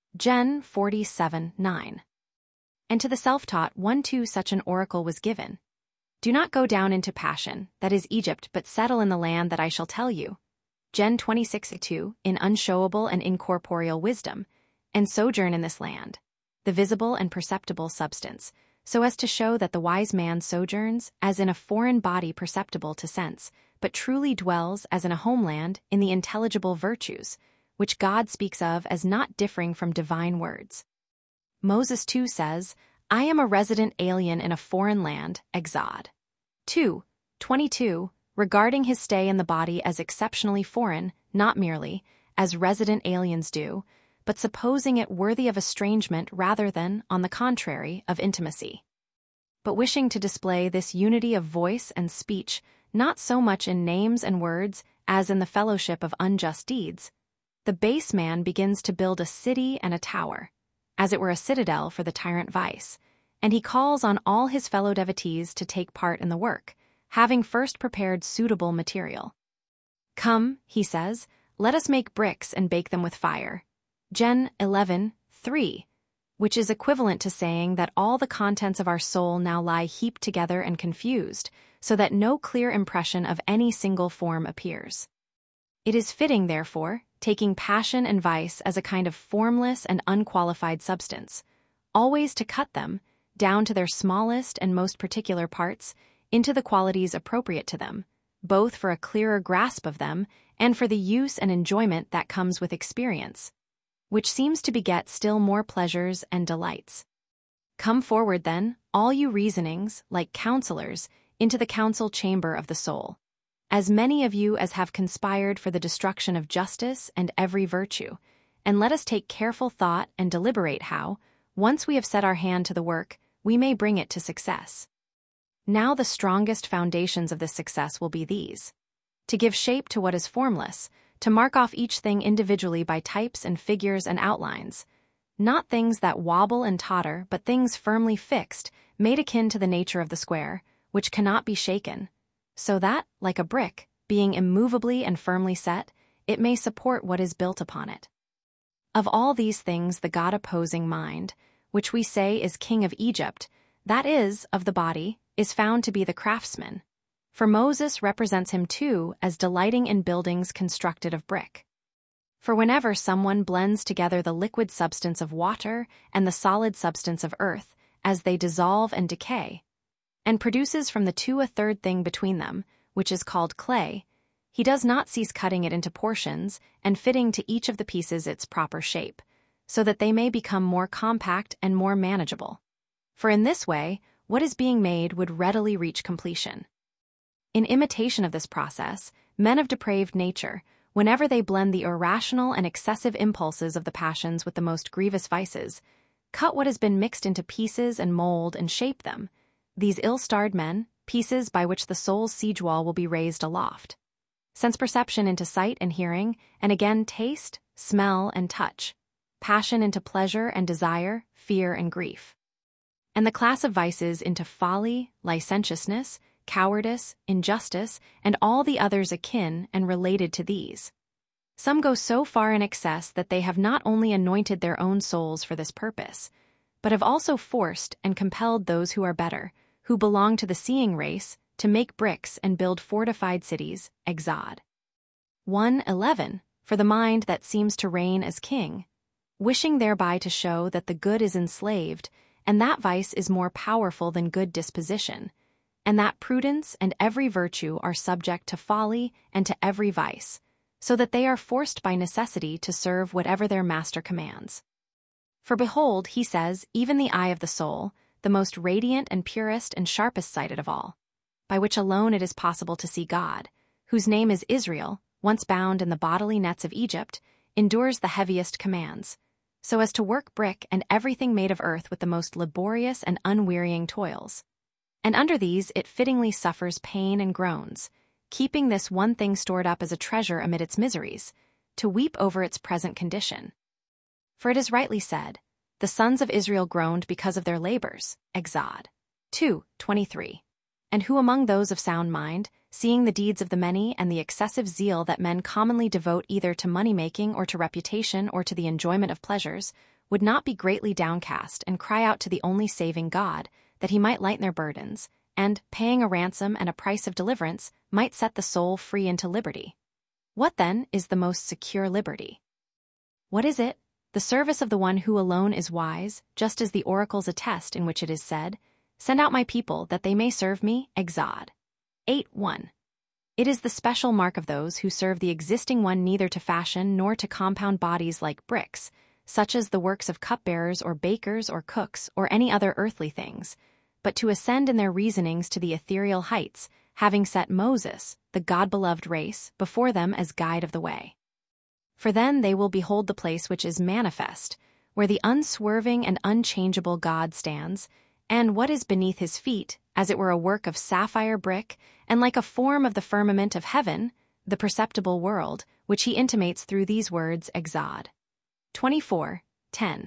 Gen forty-seven nine. And to the self-taught one too such an oracle was given. "Do not go down into passion, that is Egypt, but settle in the land that I shall tell you." Gen twenty-six two, in unshowable and incorporeal wisdom, and sojourn in this land, the visible and perceptible substance, so as to show that the wise man sojourns as in a foreign body perceptible to sense, but truly dwells as in a homeland in the intelligible virtues, which God speaks of as not differing from divine words. Moses too says, "I am a resident alien in a foreign land," Exod two twenty-two, regarding his stay in the body as exceptionally foreign, not merely, as resident aliens do, but supposing it worthy of estrangement rather than, on the contrary, of intimacy. But wishing to display this unity of voice and speech, not so much in names and words as in the fellowship of unjust deeds, the base man begins to build a city and a tower, as it were a citadel for the tyrant vice, and he calls on all his fellow devotees to take part in the work, having first prepared suitable material. "Come," he says, "let us make bricks and bake them with fire." Gen eleven three, which is equivalent to saying that all the contents of our soul now lie heaped together and confused, so that no clear impression of any single form appears. It is fitting, therefore, taking passion and vice as a kind of formless and unqualified substance, always to cut them, down to their smallest and most particular parts, into the qualities appropriate to them, both for a clearer grasp of them and for the use and enjoyment that comes with experience, which seems to beget still more pleasures and delights. Come forward, then, all you reasonings, like counselors, into the council chamber of the soul, as many of you as have conspired for the destruction of justice and every virtue, and let us take careful thought and deliberate how, once we have set our hand to the work, we may bring it to success. Now the strongest foundations of this success will be these: to give shape to what is formless, to mark off each thing individually by types and figures and outlines, not things that wobble and totter, but things firmly fixed, made akin to the nature of the square, which cannot be shaken, so that, like a brick, being immovably and firmly set, it may support what is built upon it. Of all these things the God-opposing mind, which we say is king of Egypt, that is, of the body, is found to be the craftsman. For Moses represents him too as delighting in buildings constructed of brick. For whenever someone blends together the liquid substance of water and the solid substance of earth, as they dissolve and decay, and produces from the two a third thing between them, which is called clay, he does not cease cutting it into portions and fitting to each of the pieces its proper shape, so that they may become more compact and more manageable. For in this way, what is being made would readily reach completion. In imitation of this process, men of depraved nature, whenever they blend the irrational and excessive impulses of the passions with the most grievous vices, cut what has been mixed into pieces and mold and shape them, these ill-starred men, pieces by which the soul's siege wall will be raised aloft. Sense perception into sight and hearing, and again taste, smell, and touch, passion into pleasure and desire, fear and grief. And the class of vices into folly, licentiousness, cowardice, injustice, and all the others akin and related to these. Some go so far in excess that they have not only anointed their own souls for this purpose, but have also forced and compelled those who are better, who belong to the seeing race, to make bricks and build fortified cities. Exod one eleven, for the mind that seems to reign as king, wishing thereby to show that the good is enslaved, and that vice is more powerful than good disposition, and that prudence and every virtue are subject to folly and to every vice, so that they are forced by necessity to serve whatever their master commands. For behold, he says, even the eye of the soul, the most radiant and purest and sharpest sighted of all, by which alone it is possible to see God, whose name is Israel, once bound in the bodily nets of Egypt, endures the heaviest commands, so as to work brick and everything made of earth with the most laborious and unwearying toils. And under these it fittingly suffers pain and groans, keeping this one thing stored up as a treasure amid its miseries, to weep over its present condition. For it is rightly said, the sons of Israel groaned because of their labors, Exod two twenty-three. And who among those of sound mind, seeing the deeds of the many and the excessive zeal that men commonly devote either to money-making or to reputation or to the enjoyment of pleasures, would not be greatly downcast and cry out to the only saving God, that he might lighten their burdens, and, paying a ransom and a price of deliverance, might set the soul free into liberty? What, then, is the most secure liberty? What is it? The service of the one who alone is wise, just as the oracles attest in which it is said, "Send out my people, that they may serve me," Exod eight one. It is the special mark of those who serve the existing one neither to fashion nor to compound bodies like bricks, such as the works of cupbearers or bakers or cooks or any other earthly things, but to ascend in their reasonings to the ethereal heights, having set Moses, the God-beloved race, before them as guide of the way. For then they will behold the place which is manifest, where the unswerving and unchangeable God stands, and what is beneath his feet, as it were a work of sapphire brick, and like a form of the firmament of heaven, the perceptible world, which he intimates through these words, Exod twenty-four ten.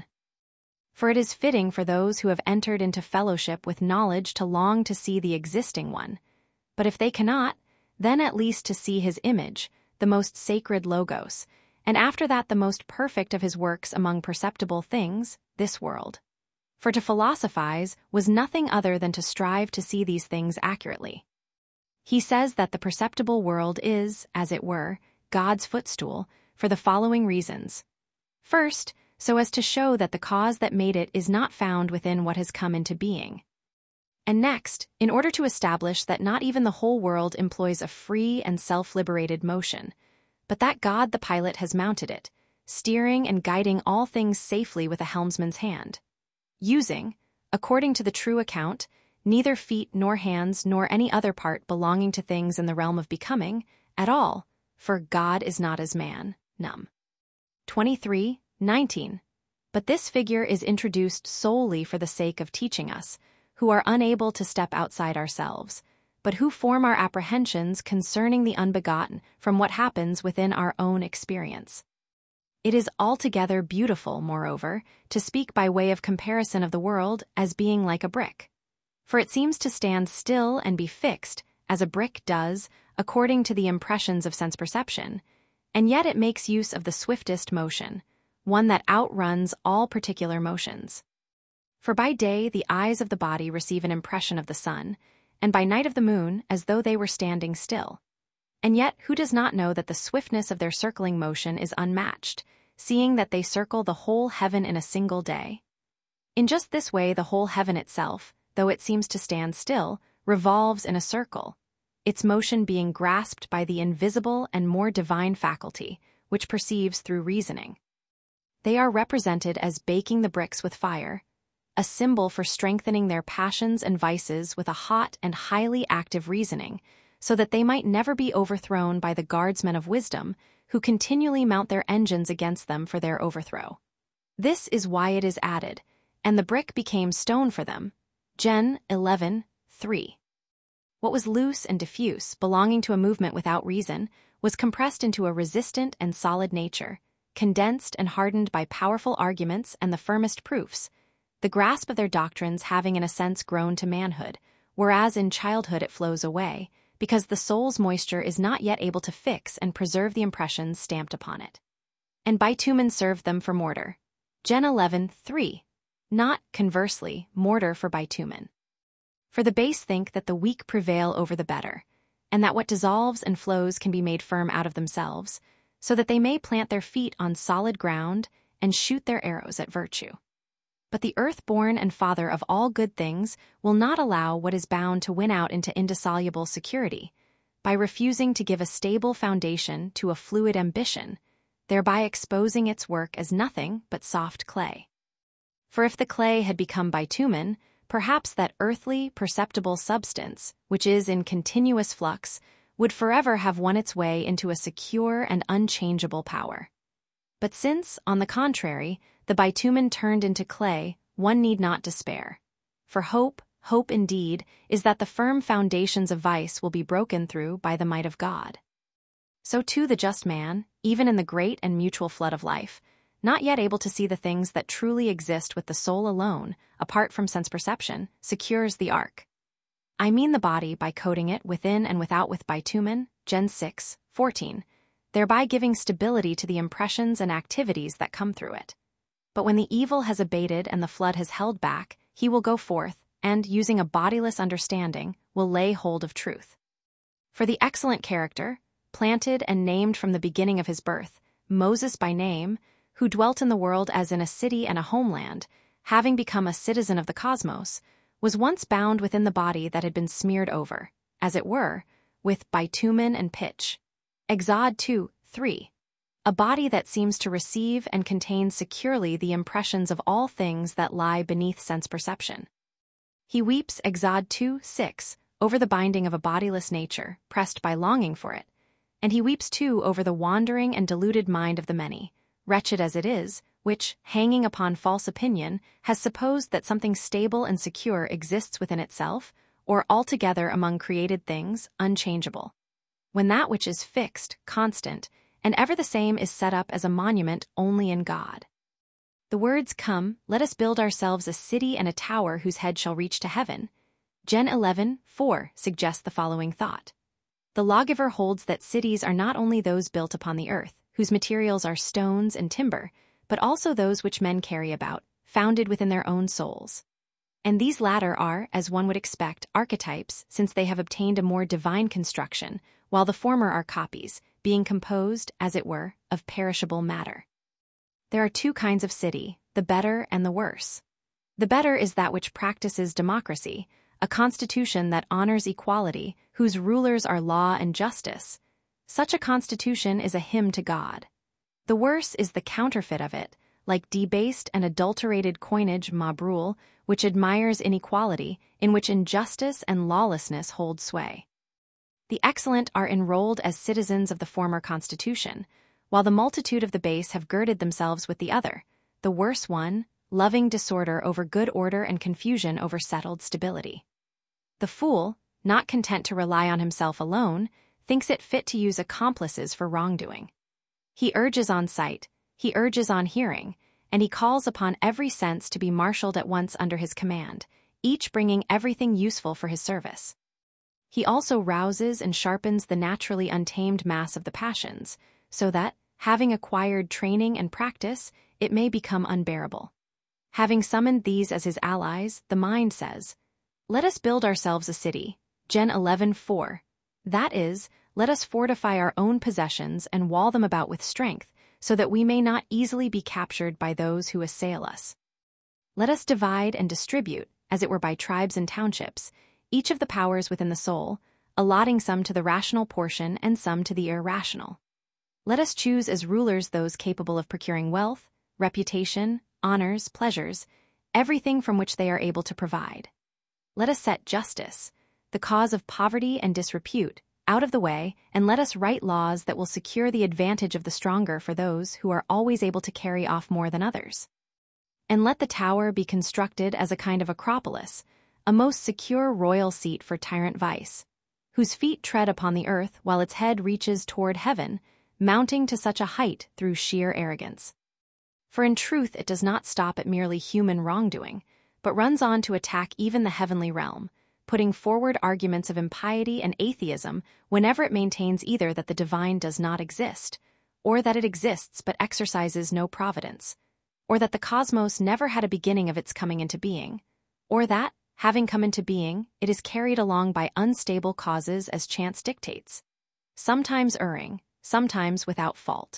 For it is fitting for those who have entered into fellowship with knowledge to long to see the existing one, but if they cannot, then at least to see his image, the most sacred Logos, and after that the most perfect of his works among perceptible things, this world. For to philosophize was nothing other than to strive to see these things accurately. He says that the perceptible world is, as it were, God's footstool, for the following reasons. First, so as to show that the cause that made it is not found within what has come into being. And next, in order to establish that not even the whole world employs a free and self-liberated motion, but that God the pilot has mounted it, steering and guiding all things safely with a helmsman's hand, using, according to the true account, neither feet nor hands nor any other part belonging to things in the realm of becoming, at all, for God is not as man, Num twenty-three nineteen. But this figure is introduced solely for the sake of teaching us, who are unable to step outside ourselves, but who form our apprehensions concerning the unbegotten from what happens within our own experience. It is altogether beautiful, moreover, to speak by way of comparison of the world as being like a brick. For it seems to stand still and be fixed, as a brick does, according to the impressions of sense perception, and yet it makes use of the swiftest motion, one that outruns all particular motions. For by day the eyes of the body receive an impression of the sun, and by night of the moon, as though they were standing still. And yet who does not know that the swiftness of their circling motion is unmatched, seeing that they circle the whole heaven in a single day? In just this way the whole heaven itself, though it seems to stand still, revolves in a circle, its motion being grasped by the invisible and more divine faculty, which perceives through reasoning. They are represented as baking the bricks with fire, a symbol for strengthening their passions and vices with a hot and highly active reasoning, so that they might never be overthrown by the guardsmen of wisdom, who continually mount their engines against them for their overthrow. This is why it is added, and the brick became stone for them. Gen eleven three. What was loose and diffuse, belonging to a movement without reason, was compressed into a resistant and solid nature, condensed and hardened by powerful arguments and the firmest proofs, the grasp of their doctrines having in a sense grown to manhood, whereas in childhood it flows away, because the soul's moisture is not yet able to fix and preserve the impressions stamped upon it. And bitumen served them for mortar. Gen eleven three. Not, conversely, mortar for bitumen. For the base think that the weak prevail over the better, and that what dissolves and flows can be made firm out of themselves, so that they may plant their feet on solid ground and shoot their arrows at virtue. But the earth-born and father of all good things will not allow what is bound to win out into indissoluble security, by refusing to give a stable foundation to a fluid ambition, thereby exposing its work as nothing but soft clay. For if the clay had become bitumen, perhaps that earthly, perceptible substance, which is in continuous flux, would forever have won its way into a secure and unchangeable power. But since, on the contrary, the bitumen turned into clay, one need not despair. For hope, hope indeed is that the firm foundations of vice will be broken through by the might of God. So too the just man, even in the great and mutual flood of life, not yet able to see the things that truly exist with the soul alone, apart from sense perception, secures the ark. I mean the body by coating it within and without with bitumen, Gen six, fourteen, thereby giving stability to the impressions and activities that come through it. But when the evil has abated and the flood has held back, he will go forth, and, using a bodiless understanding, will lay hold of truth. For the excellent character, planted and named from the beginning of his birth, Moses by name, who dwelt in the world as in a city and a homeland, having become a citizen of the cosmos, was once bound within the body that had been smeared over, as it were, with bitumen and pitch. Exod two, three. A body that seems to receive and contain securely the impressions of all things that lie beneath sense perception. He weeps, Exod two, six, over the binding of a bodiless nature, pressed by longing for it, and he weeps too over the wandering and deluded mind of the many, wretched as it is, which, hanging upon false opinion, has supposed that something stable and secure exists within itself, or altogether among created things, unchangeable, when that which is fixed, constant, and ever the same is set up as a monument only in God. The words, "Come, let us build ourselves a city and a tower whose head shall reach to heaven," Gen eleven, four, suggest the following thought. The lawgiver holds that cities are not only those built upon the earth, whose materials are stones and timber, but also those which men carry about, founded within their own souls. And these latter are, as one would expect, archetypes, since they have obtained a more divine construction, while the former are copies, being composed, as it were, of perishable matter. There are two kinds of city, the better and the worse. The better is that which practices democracy, a constitution that honors equality, whose rulers are law and justice. Such a constitution is a hymn to God. The worse is the counterfeit of it, like debased and adulterated coinage mabrul, which admires inequality, in which injustice and lawlessness hold sway. The excellent are enrolled as citizens of the former constitution, while the multitude of the base have girded themselves with the other, the worse one, loving disorder over good order and confusion over settled stability. The fool, not content to rely on himself alone, thinks it fit to use accomplices for wrongdoing. He urges on sight, he urges on hearing, and he calls upon every sense to be marshaled at once under his command, each bringing everything useful for his service. He also rouses and sharpens the naturally untamed mass of the passions, so that, having acquired training and practice, it may become unbearable. Having summoned these as his allies, the mind says, "Let us build ourselves a city," Gen eleven, four. That is, let us fortify our own possessions and wall them about with strength, so that we may not easily be captured by those who assail us. Let us divide and distribute, as it were by tribes and townships, each of the powers within the soul, allotting some to the rational portion and some to the irrational. Let us choose as rulers those capable of procuring wealth, reputation, honors, pleasures, everything from which they are able to provide. Let us set justice, the cause of poverty and disrepute, out of the way, and let us write laws that will secure the advantage of the stronger for those who are always able to carry off more than others. And let the tower be constructed as a kind of acropolis, a most secure royal seat for tyrant vice, whose feet tread upon the earth while its head reaches toward heaven, mounting to such a height through sheer arrogance. For in truth it does not stop at merely human wrongdoing, but runs on to attack even the heavenly realm, putting forward arguments of impiety and atheism whenever it maintains either that the divine does not exist, or that it exists but exercises no providence, or that the cosmos never had a beginning of its coming into being, or that, having come into being, it is carried along by unstable causes as chance dictates, sometimes erring, sometimes without fault,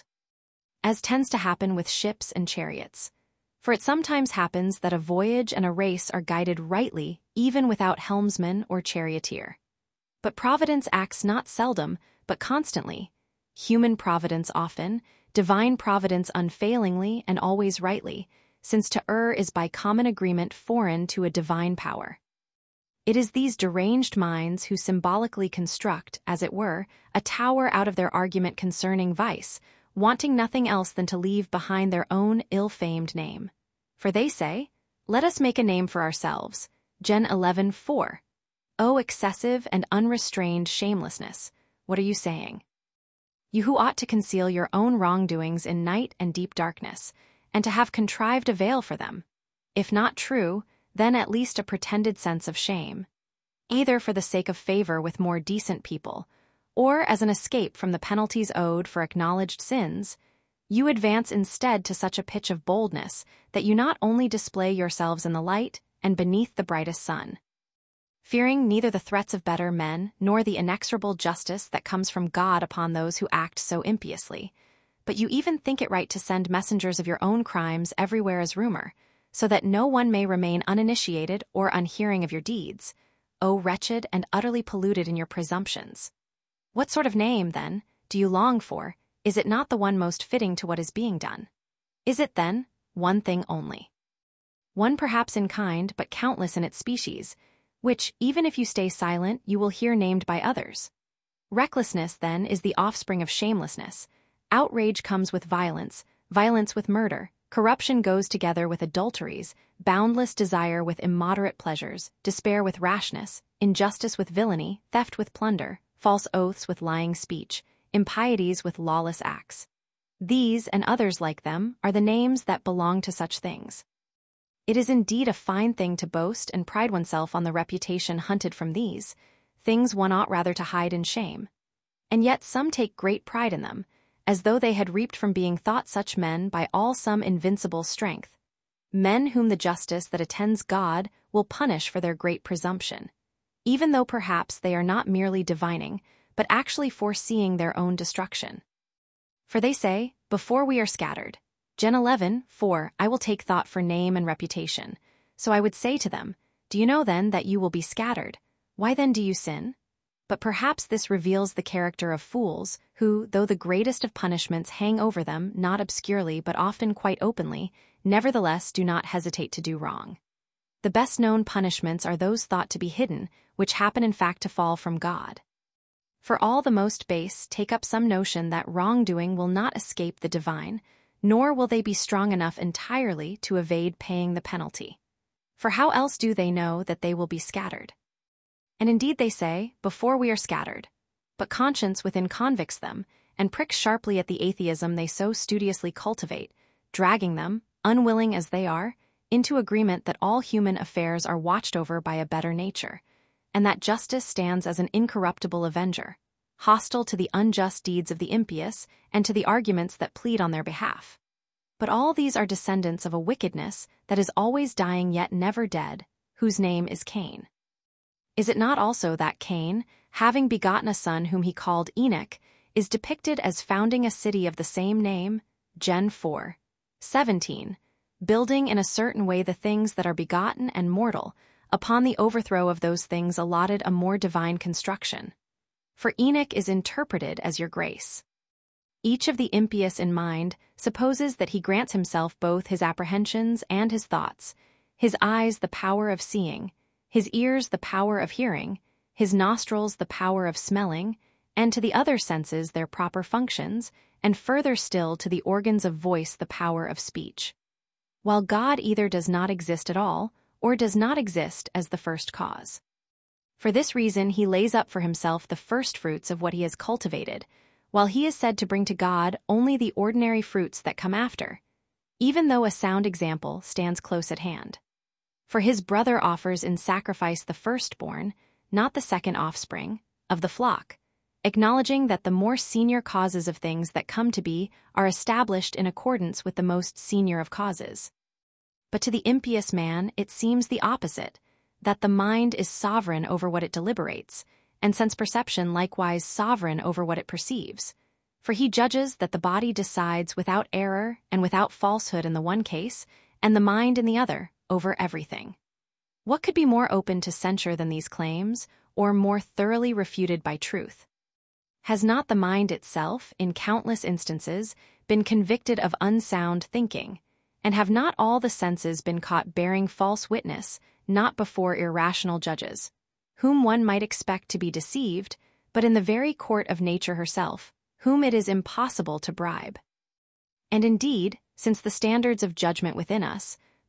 as tends to happen with ships and chariots. For it sometimes happens that a voyage and a race are guided rightly even without helmsman or charioteer. But providence acts not seldom, but constantly, human providence often, divine providence unfailingly and always rightly, since to err is by common agreement foreign to a divine power. It is these deranged minds who symbolically construct, as it were, a tower out of their argument concerning vice, wanting nothing else than to leave behind their own ill-famed name. For they say, "Let us make a name for ourselves," Gen eleven four. O excessive and unrestrained shamelessness, what are you saying? You who ought to conceal your own wrongdoings in night and deep darkness, and to have contrived a veil for them, if not true, then at least a pretended sense of shame, either for the sake of favor with more decent people, or as an escape from the penalties owed for acknowledged sins, you advance instead to such a pitch of boldness that you not only display yourselves in the light and beneath the brightest sun, fearing neither the threats of better men nor the inexorable justice that comes from God upon those who act so impiously, but you even think it right to send messengers of your own crimes everywhere as rumor, so that no one may remain uninitiated or unhearing of your deeds, O wretched and utterly polluted in your presumptions. What sort of name, then, do you long for? Is it not the one most fitting to what is being done? Is it, then, one thing only? One perhaps in kind, but countless in its species, which, even if you stay silent, you will hear named by others. Recklessness, then, is the offspring of shamelessness. Outrage comes with violence, violence with murder, corruption goes together with adulteries, boundless desire with immoderate pleasures, despair with rashness, injustice with villainy, theft with plunder, false oaths with lying speech, impieties with lawless acts. These, and others like them, are the names that belong to such things. It is indeed a fine thing to boast and pride oneself on the reputation hunted from these, things one ought rather to hide in shame. And yet some take great pride in them, as though they had reaped from being thought such men by all some invincible strength, men whom the justice that attends God will punish for their great presumption, even though perhaps they are not merely divining, but actually foreseeing their own destruction. For they say, before we are scattered, Gen eleven four, I will take thought for name and reputation. So I would say to them, do you know then that you will be scattered? Why then do you sin? But perhaps this reveals the character of fools, who, though the greatest of punishments hang over them, not obscurely but often quite openly, nevertheless do not hesitate to do wrong. The best-known punishments are those thought to be hidden, which happen in fact to fall from God. For all the most base take up some notion that wrongdoing will not escape the divine, nor will they be strong enough entirely to evade paying the penalty. For how else do they know that they will be scattered? And indeed they say, before we are scattered. But conscience within convicts them, and pricks sharply at the atheism they so studiously cultivate, dragging them, unwilling as they are, into agreement that all human affairs are watched over by a better nature, and that justice stands as an incorruptible avenger, hostile to the unjust deeds of the impious and to the arguments that plead on their behalf. But all these are descendants of a wickedness that is always dying yet never dead, whose name is Cain. Is it not also that Cain, having begotten a son whom he called Enoch, is depicted as founding a city of the same name, Gen four seventeen, building in a certain way the things that are begotten and mortal, upon the overthrow of those things allotted a more divine construction? For Enoch is interpreted as your grace. Each of the impious in mind supposes that he grants himself both his apprehensions and his thoughts, his eyes the power of seeing, his ears the power of hearing, his nostrils the power of smelling, and to the other senses their proper functions, and further still to the organs of voice the power of speech. While God either does not exist at all, or does not exist as the first cause. For this reason he lays up for himself the first fruits of what he has cultivated, while he is said to bring to God only the ordinary fruits that come after, even though a sound example stands close at hand. For his brother offers in sacrifice the firstborn, not the second offspring, of the flock, acknowledging that the more senior causes of things that come to be are established in accordance with the most senior of causes. But to the impious man it seems the opposite, that the mind is sovereign over what it deliberates, and sense perception likewise sovereign over what it perceives. For he judges that the body decides without error and without falsehood in the one case, and the mind in the other, over everything. What could be more open to censure than these claims, or more thoroughly refuted by truth? Has not the mind itself, in countless instances, been convicted of unsound thinking, and have not all the senses been caught bearing false witness, not before irrational judges, whom one might expect to be deceived, but in the very court of nature herself, whom it is impossible to bribe? And indeed, since the standards of judgment within us,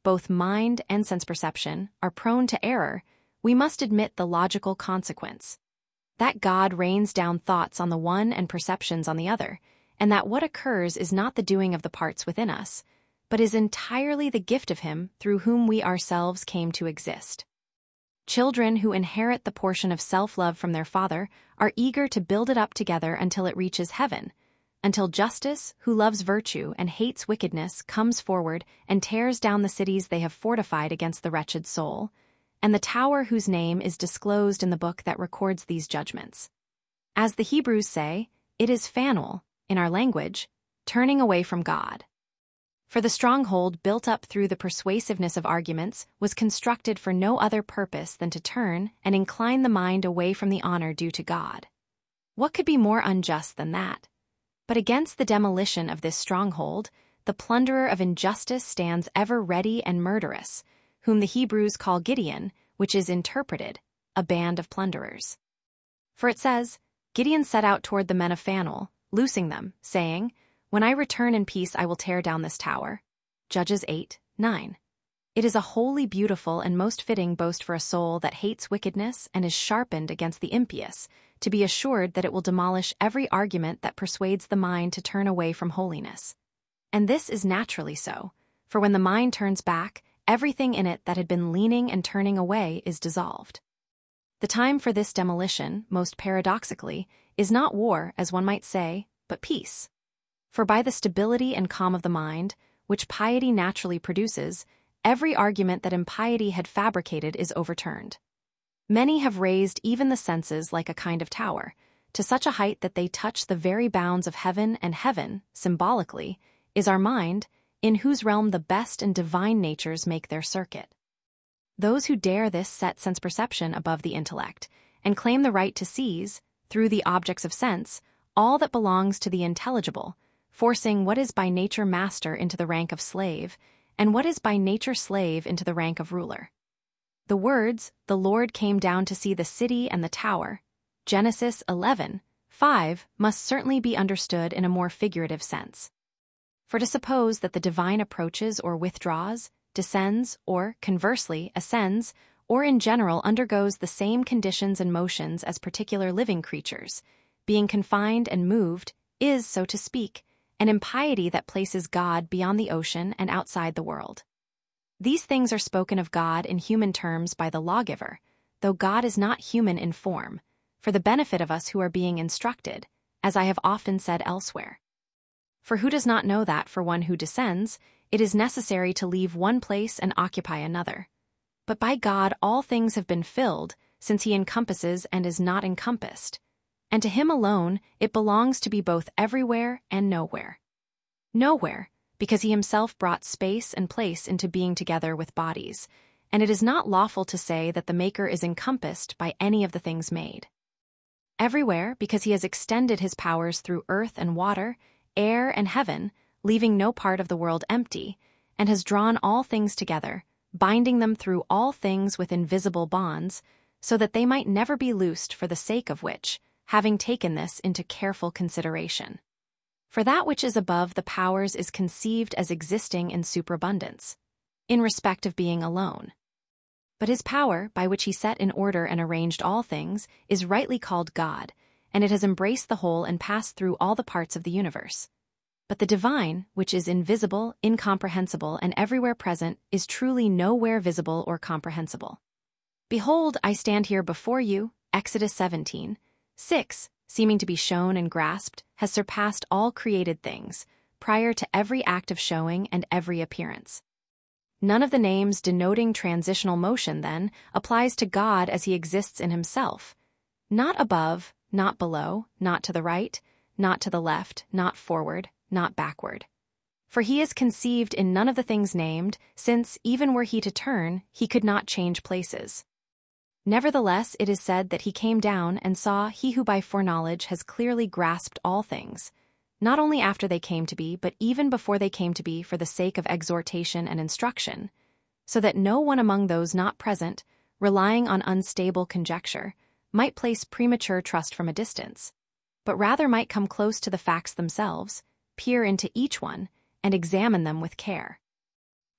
both mind and sense perception are prone to error, we must admit the logical consequence. That God rains down thoughts on the one and perceptions on the other, and that what occurs is not the doing of the parts within us, but is entirely the gift of Him through whom we ourselves came to exist. Children who inherit the portion of self-love from their Father are eager to build it up together until it reaches heaven, until justice, who loves virtue and hates wickedness, comes forward and tears down the cities they have fortified against the wretched soul, and the tower whose name is disclosed in the book that records these judgments. As the Hebrews say, it is Phanuel, in our language, turning away from God. For the stronghold built up through the persuasiveness of arguments was constructed for no other purpose than to turn and incline the mind away from the honor due to God. What could be more unjust than that? But against the demolition of this stronghold, the plunderer of injustice stands ever ready and murderous, whom the Hebrews call Gideon, which is interpreted, a band of plunderers. For it says, Gideon set out toward the men of Phanuel, loosing them, saying, When I return in peace I will tear down this tower. Judges eight, nine. It is a wholly beautiful and most fitting boast for a soul that hates wickedness and is sharpened against the impious, to be assured that it will demolish every argument that persuades the mind to turn away from holiness. And this is naturally so, for when the mind turns back, everything in it that had been leaning and turning away is dissolved. The time for this demolition, most paradoxically, is not war, as one might say, but peace. For by the stability and calm of the mind, which piety naturally produces, every argument that impiety had fabricated is overturned. Many have raised even the senses like a kind of tower, to such a height that they touch the very bounds of heaven, and heaven, symbolically, is our mind, in whose realm the best and divine natures make their circuit. Those who dare this set sense-perception above the intellect, and claim the right to seize, through the objects of sense, all that belongs to the intelligible, forcing what is by nature master into the rank of slave, and what is by nature slave into the rank of ruler. The words, the Lord came down to see the city and the tower, Genesis eleven, five, must certainly be understood in a more figurative sense. For to suppose that the divine approaches or withdraws, descends, or, conversely, ascends, or in general undergoes the same conditions and motions as particular living creatures, being confined and moved, is, so to speak, an impiety that places God beyond the ocean and outside the world. These things are spoken of God in human terms by the lawgiver, though God is not human in form, for the benefit of us who are being instructed, as I have often said elsewhere. For who does not know that for one who descends, it is necessary to leave one place and occupy another? But by God all things have been filled, since He encompasses and is not encompassed, and to Him alone it belongs to be both everywhere and nowhere. Nowhere, because He Himself brought space and place into being together with bodies, and it is not lawful to say that the Maker is encompassed by any of the things made. Everywhere, because He has extended His powers through earth and water, air and heaven, leaving no part of the world empty, and has drawn all things together, binding them through all things with invisible bonds, so that they might never be loosed, for the sake of which, having taken this into careful consideration. For that which is above the powers is conceived as existing in superabundance, in respect of being alone. But His power, by which He set in order and arranged all things, is rightly called God, and it has embraced the whole and passed through all the parts of the universe. But the divine, which is invisible, incomprehensible, and everywhere present, is truly nowhere visible or comprehensible. Behold, I stand here before you, Exodus seventeen, six, seeming to be shown and grasped, has surpassed all created things, prior to every act of showing and every appearance. None of the names denoting transitional motion, then, applies to God as He exists in Himself. Not above, not below, not to the right, not to the left, not forward, not backward. For He is conceived in none of the things named, since, even were He to turn, He could not change places. Nevertheless, it is said that He came down and saw He who by foreknowledge has clearly grasped all things, not only after they came to be, but even before they came to be for the sake of exhortation and instruction, so that no one among those not present, relying on unstable conjecture, might place premature trust from a distance, but rather might come close to the facts themselves, peer into each one, and examine them with care.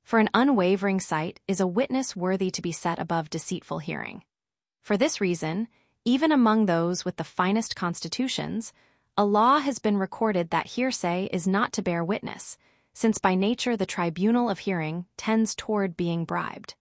For an unwavering sight is a witness worthy to be set above deceitful hearing. For this reason, even among those with the finest constitutions, a law has been recorded that hearsay is not to bear witness, since by nature the tribunal of hearing tends toward being bribed.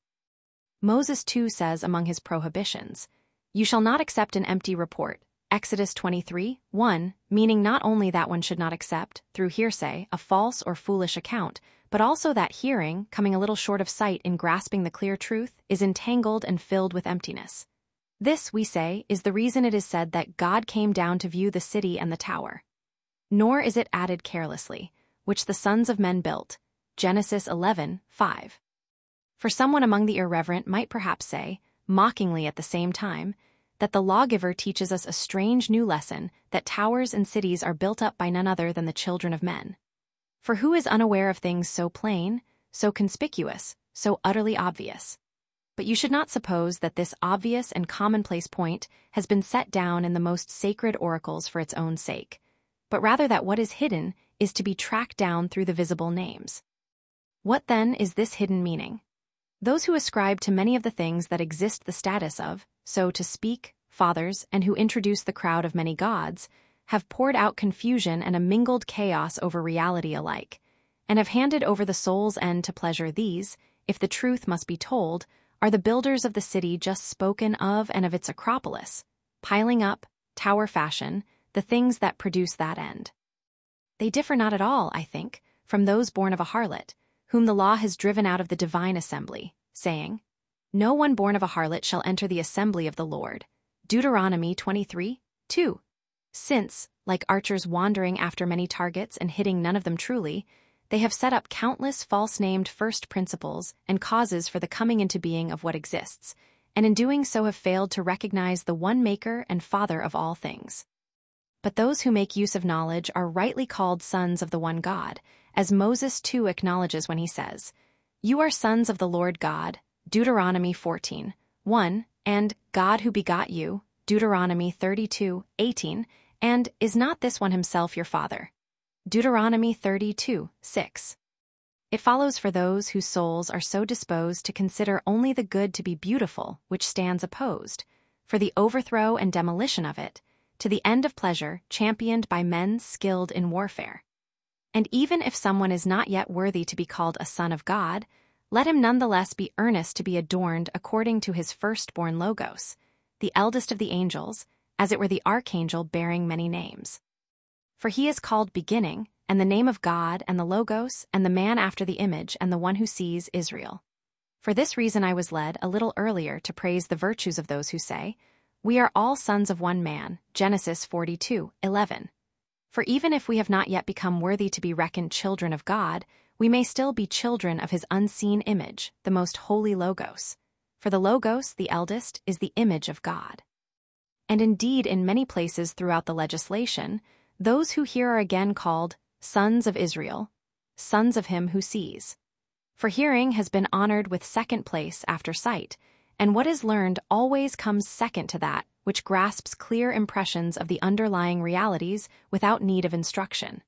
Moses too says among his prohibitions, "You shall not accept an empty report," Exodus twenty-three, one, meaning not only that one should not accept, through hearsay, a false or foolish account, but also that hearing, coming a little short of sight in grasping the clear truth, is entangled and filled with emptiness. This, we say, is the reason it is said that God came down to view the city and the tower. Nor is it added carelessly, which the sons of men built, Genesis eleven, five. For someone among the irreverent might perhaps say, mockingly at the same time, that the lawgiver teaches us a strange new lesson, that towers and cities are built up by none other than the children of men. For who is unaware of things so plain, so conspicuous, so utterly obvious? But you should not suppose that this obvious and commonplace point has been set down in the most sacred oracles for its own sake, but rather that what is hidden is to be tracked down through the visible names. What then is this hidden meaning? Those who ascribe to many of the things that exist the status of, so to speak, fathers, and who introduce the crowd of many gods, have poured out confusion and a mingled chaos over reality alike, and have handed over the soul's end to pleasure. These, if the truth must be told, are the builders of the city just spoken of and of its Acropolis, piling up, tower fashion, the things that produce that end. They differ not at all, I think, from those born of a harlot, whom the law has driven out of the divine assembly, saying, "No one born of a harlot shall enter the assembly of the Lord." Deuteronomy twenty-three, two. Since, like archers wandering after many targets and hitting none of them truly, they have set up countless false-named first principles and causes for the coming into being of what exists, and in doing so have failed to recognize the one Maker and Father of all things. But those who make use of knowledge are rightly called sons of the one God, as Moses too acknowledges when he says, "You are sons of the Lord God," Deuteronomy fourteen, one, and "God who begot you," Deuteronomy thirty-two, eighteen, and "Is not this one himself your father?" Deuteronomy thirty-two, six. It follows for those whose souls are so disposed to consider only the good to be beautiful which stands opposed, for the overthrow and demolition of it, to the end of pleasure championed by men skilled in warfare. And even if someone is not yet worthy to be called a son of God, let him nonetheless be earnest to be adorned according to his firstborn Logos, the eldest of the angels, as it were the archangel bearing many names. For he is called Beginning, and the name of God, and the Logos, and the man after the image, and the one who sees Israel. For this reason I was led a little earlier to praise the virtues of those who say, "We are all sons of one man," Genesis forty-two, eleven. For even if we have not yet become worthy to be reckoned children of God, we may still be children of his unseen image, the most holy Logos. For the Logos, the eldest, is the image of God. And indeed, in many places throughout the legislation, those who hear are again called sons of Israel, sons of him who sees. For hearing has been honored with second place after sight, and what is learned always comes second to that which grasps clear impressions of the underlying realities without need of instruction.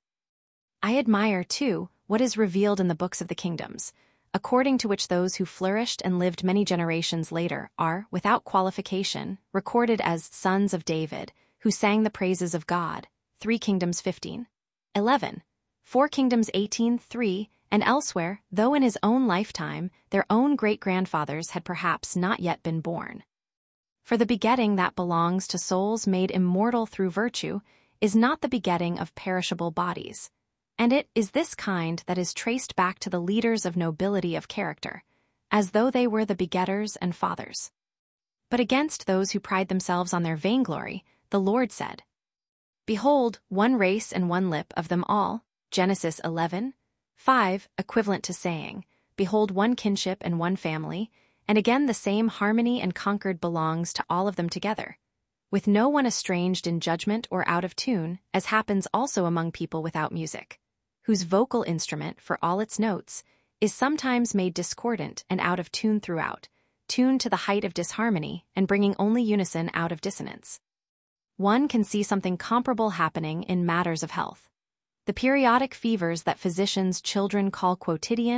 I admire, too, what is revealed in the books of the kingdoms, according to which those who flourished and lived many generations later are, without qualification, recorded as sons of David, who sang the praises of God, three Kingdoms fifteen, eleven, four Kingdoms eighteen, three, and elsewhere, though in his own lifetime, their own great-grandfathers had perhaps not yet been born. For the begetting that belongs to souls made immortal through virtue is not the begetting of perishable bodies, and it is this kind that is traced back to the leaders of nobility of character, as though they were the begetters and fathers. But against those who pride themselves on their vainglory, the Lord said, "Behold, one race and one lip of them all," Genesis eleven, five, equivalent to saying, "Behold, one kinship and one family," and again the same harmony and concord belongs to all of them together, with no one estranged in judgment or out of tune, as happens also among people without music, whose vocal instrument, for all its notes, is sometimes made discordant and out of tune throughout, tuned to the height of disharmony and bringing only unison out of dissonance. One can see something comparable happening in matters of health. The periodic fevers that physicians' children call quotidian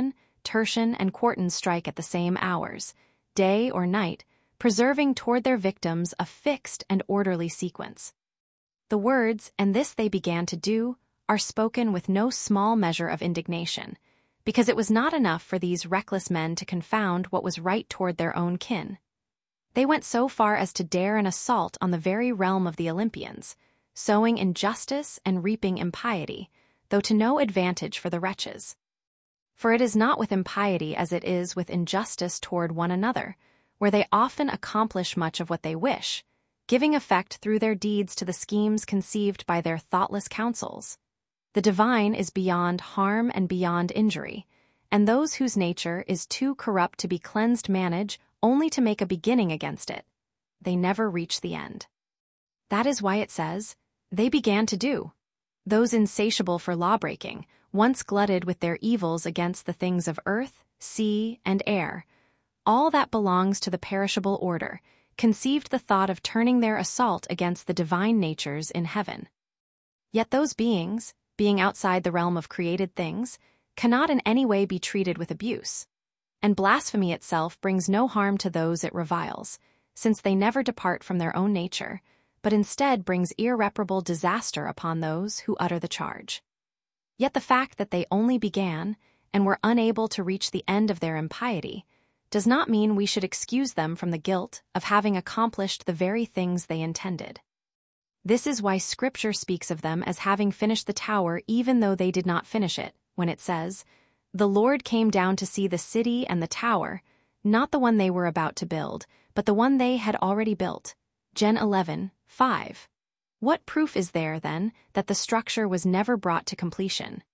tertian, and quartan strike at the same hours, day or night, preserving toward their victims a fixed and orderly sequence. The words, "and this they began to do," are spoken with no small measure of indignation, because it was not enough for these reckless men to confound what was right toward their own kin. They went so far as to dare an assault on the very realm of the Olympians, sowing injustice and reaping impiety, though to no advantage for the wretches. For it is not with impiety as it is with injustice toward one another, where they often accomplish much of what they wish, giving effect through their deeds to the schemes conceived by their thoughtless counsels. The divine is beyond harm and beyond injury, and those whose nature is too corrupt to be cleansed manage only to make a beginning against it. They never reach the end. That is why it says, "They began to do." Those insatiable for lawbreaking, once glutted with their evils against the things of earth, sea, and air, all that belongs to the perishable order, conceived the thought of turning their assault against the divine natures in heaven. Yet those beings, being outside the realm of created things, cannot in any way be treated with abuse. And blasphemy itself brings no harm to those it reviles, since they never depart from their own nature, but instead brings irreparable disaster upon those who utter the charge. Yet the fact that they only began, and were unable to reach the end of their impiety, does not mean we should excuse them from the guilt of having accomplished the very things they intended. This is why Scripture speaks of them as having finished the tower even though they did not finish it, when it says, "The Lord came down to see the city and the tower, not the one they were about to build, but the one they had already built." Gen eleven, five. What proof is there, then, that the structure was never brought to completion?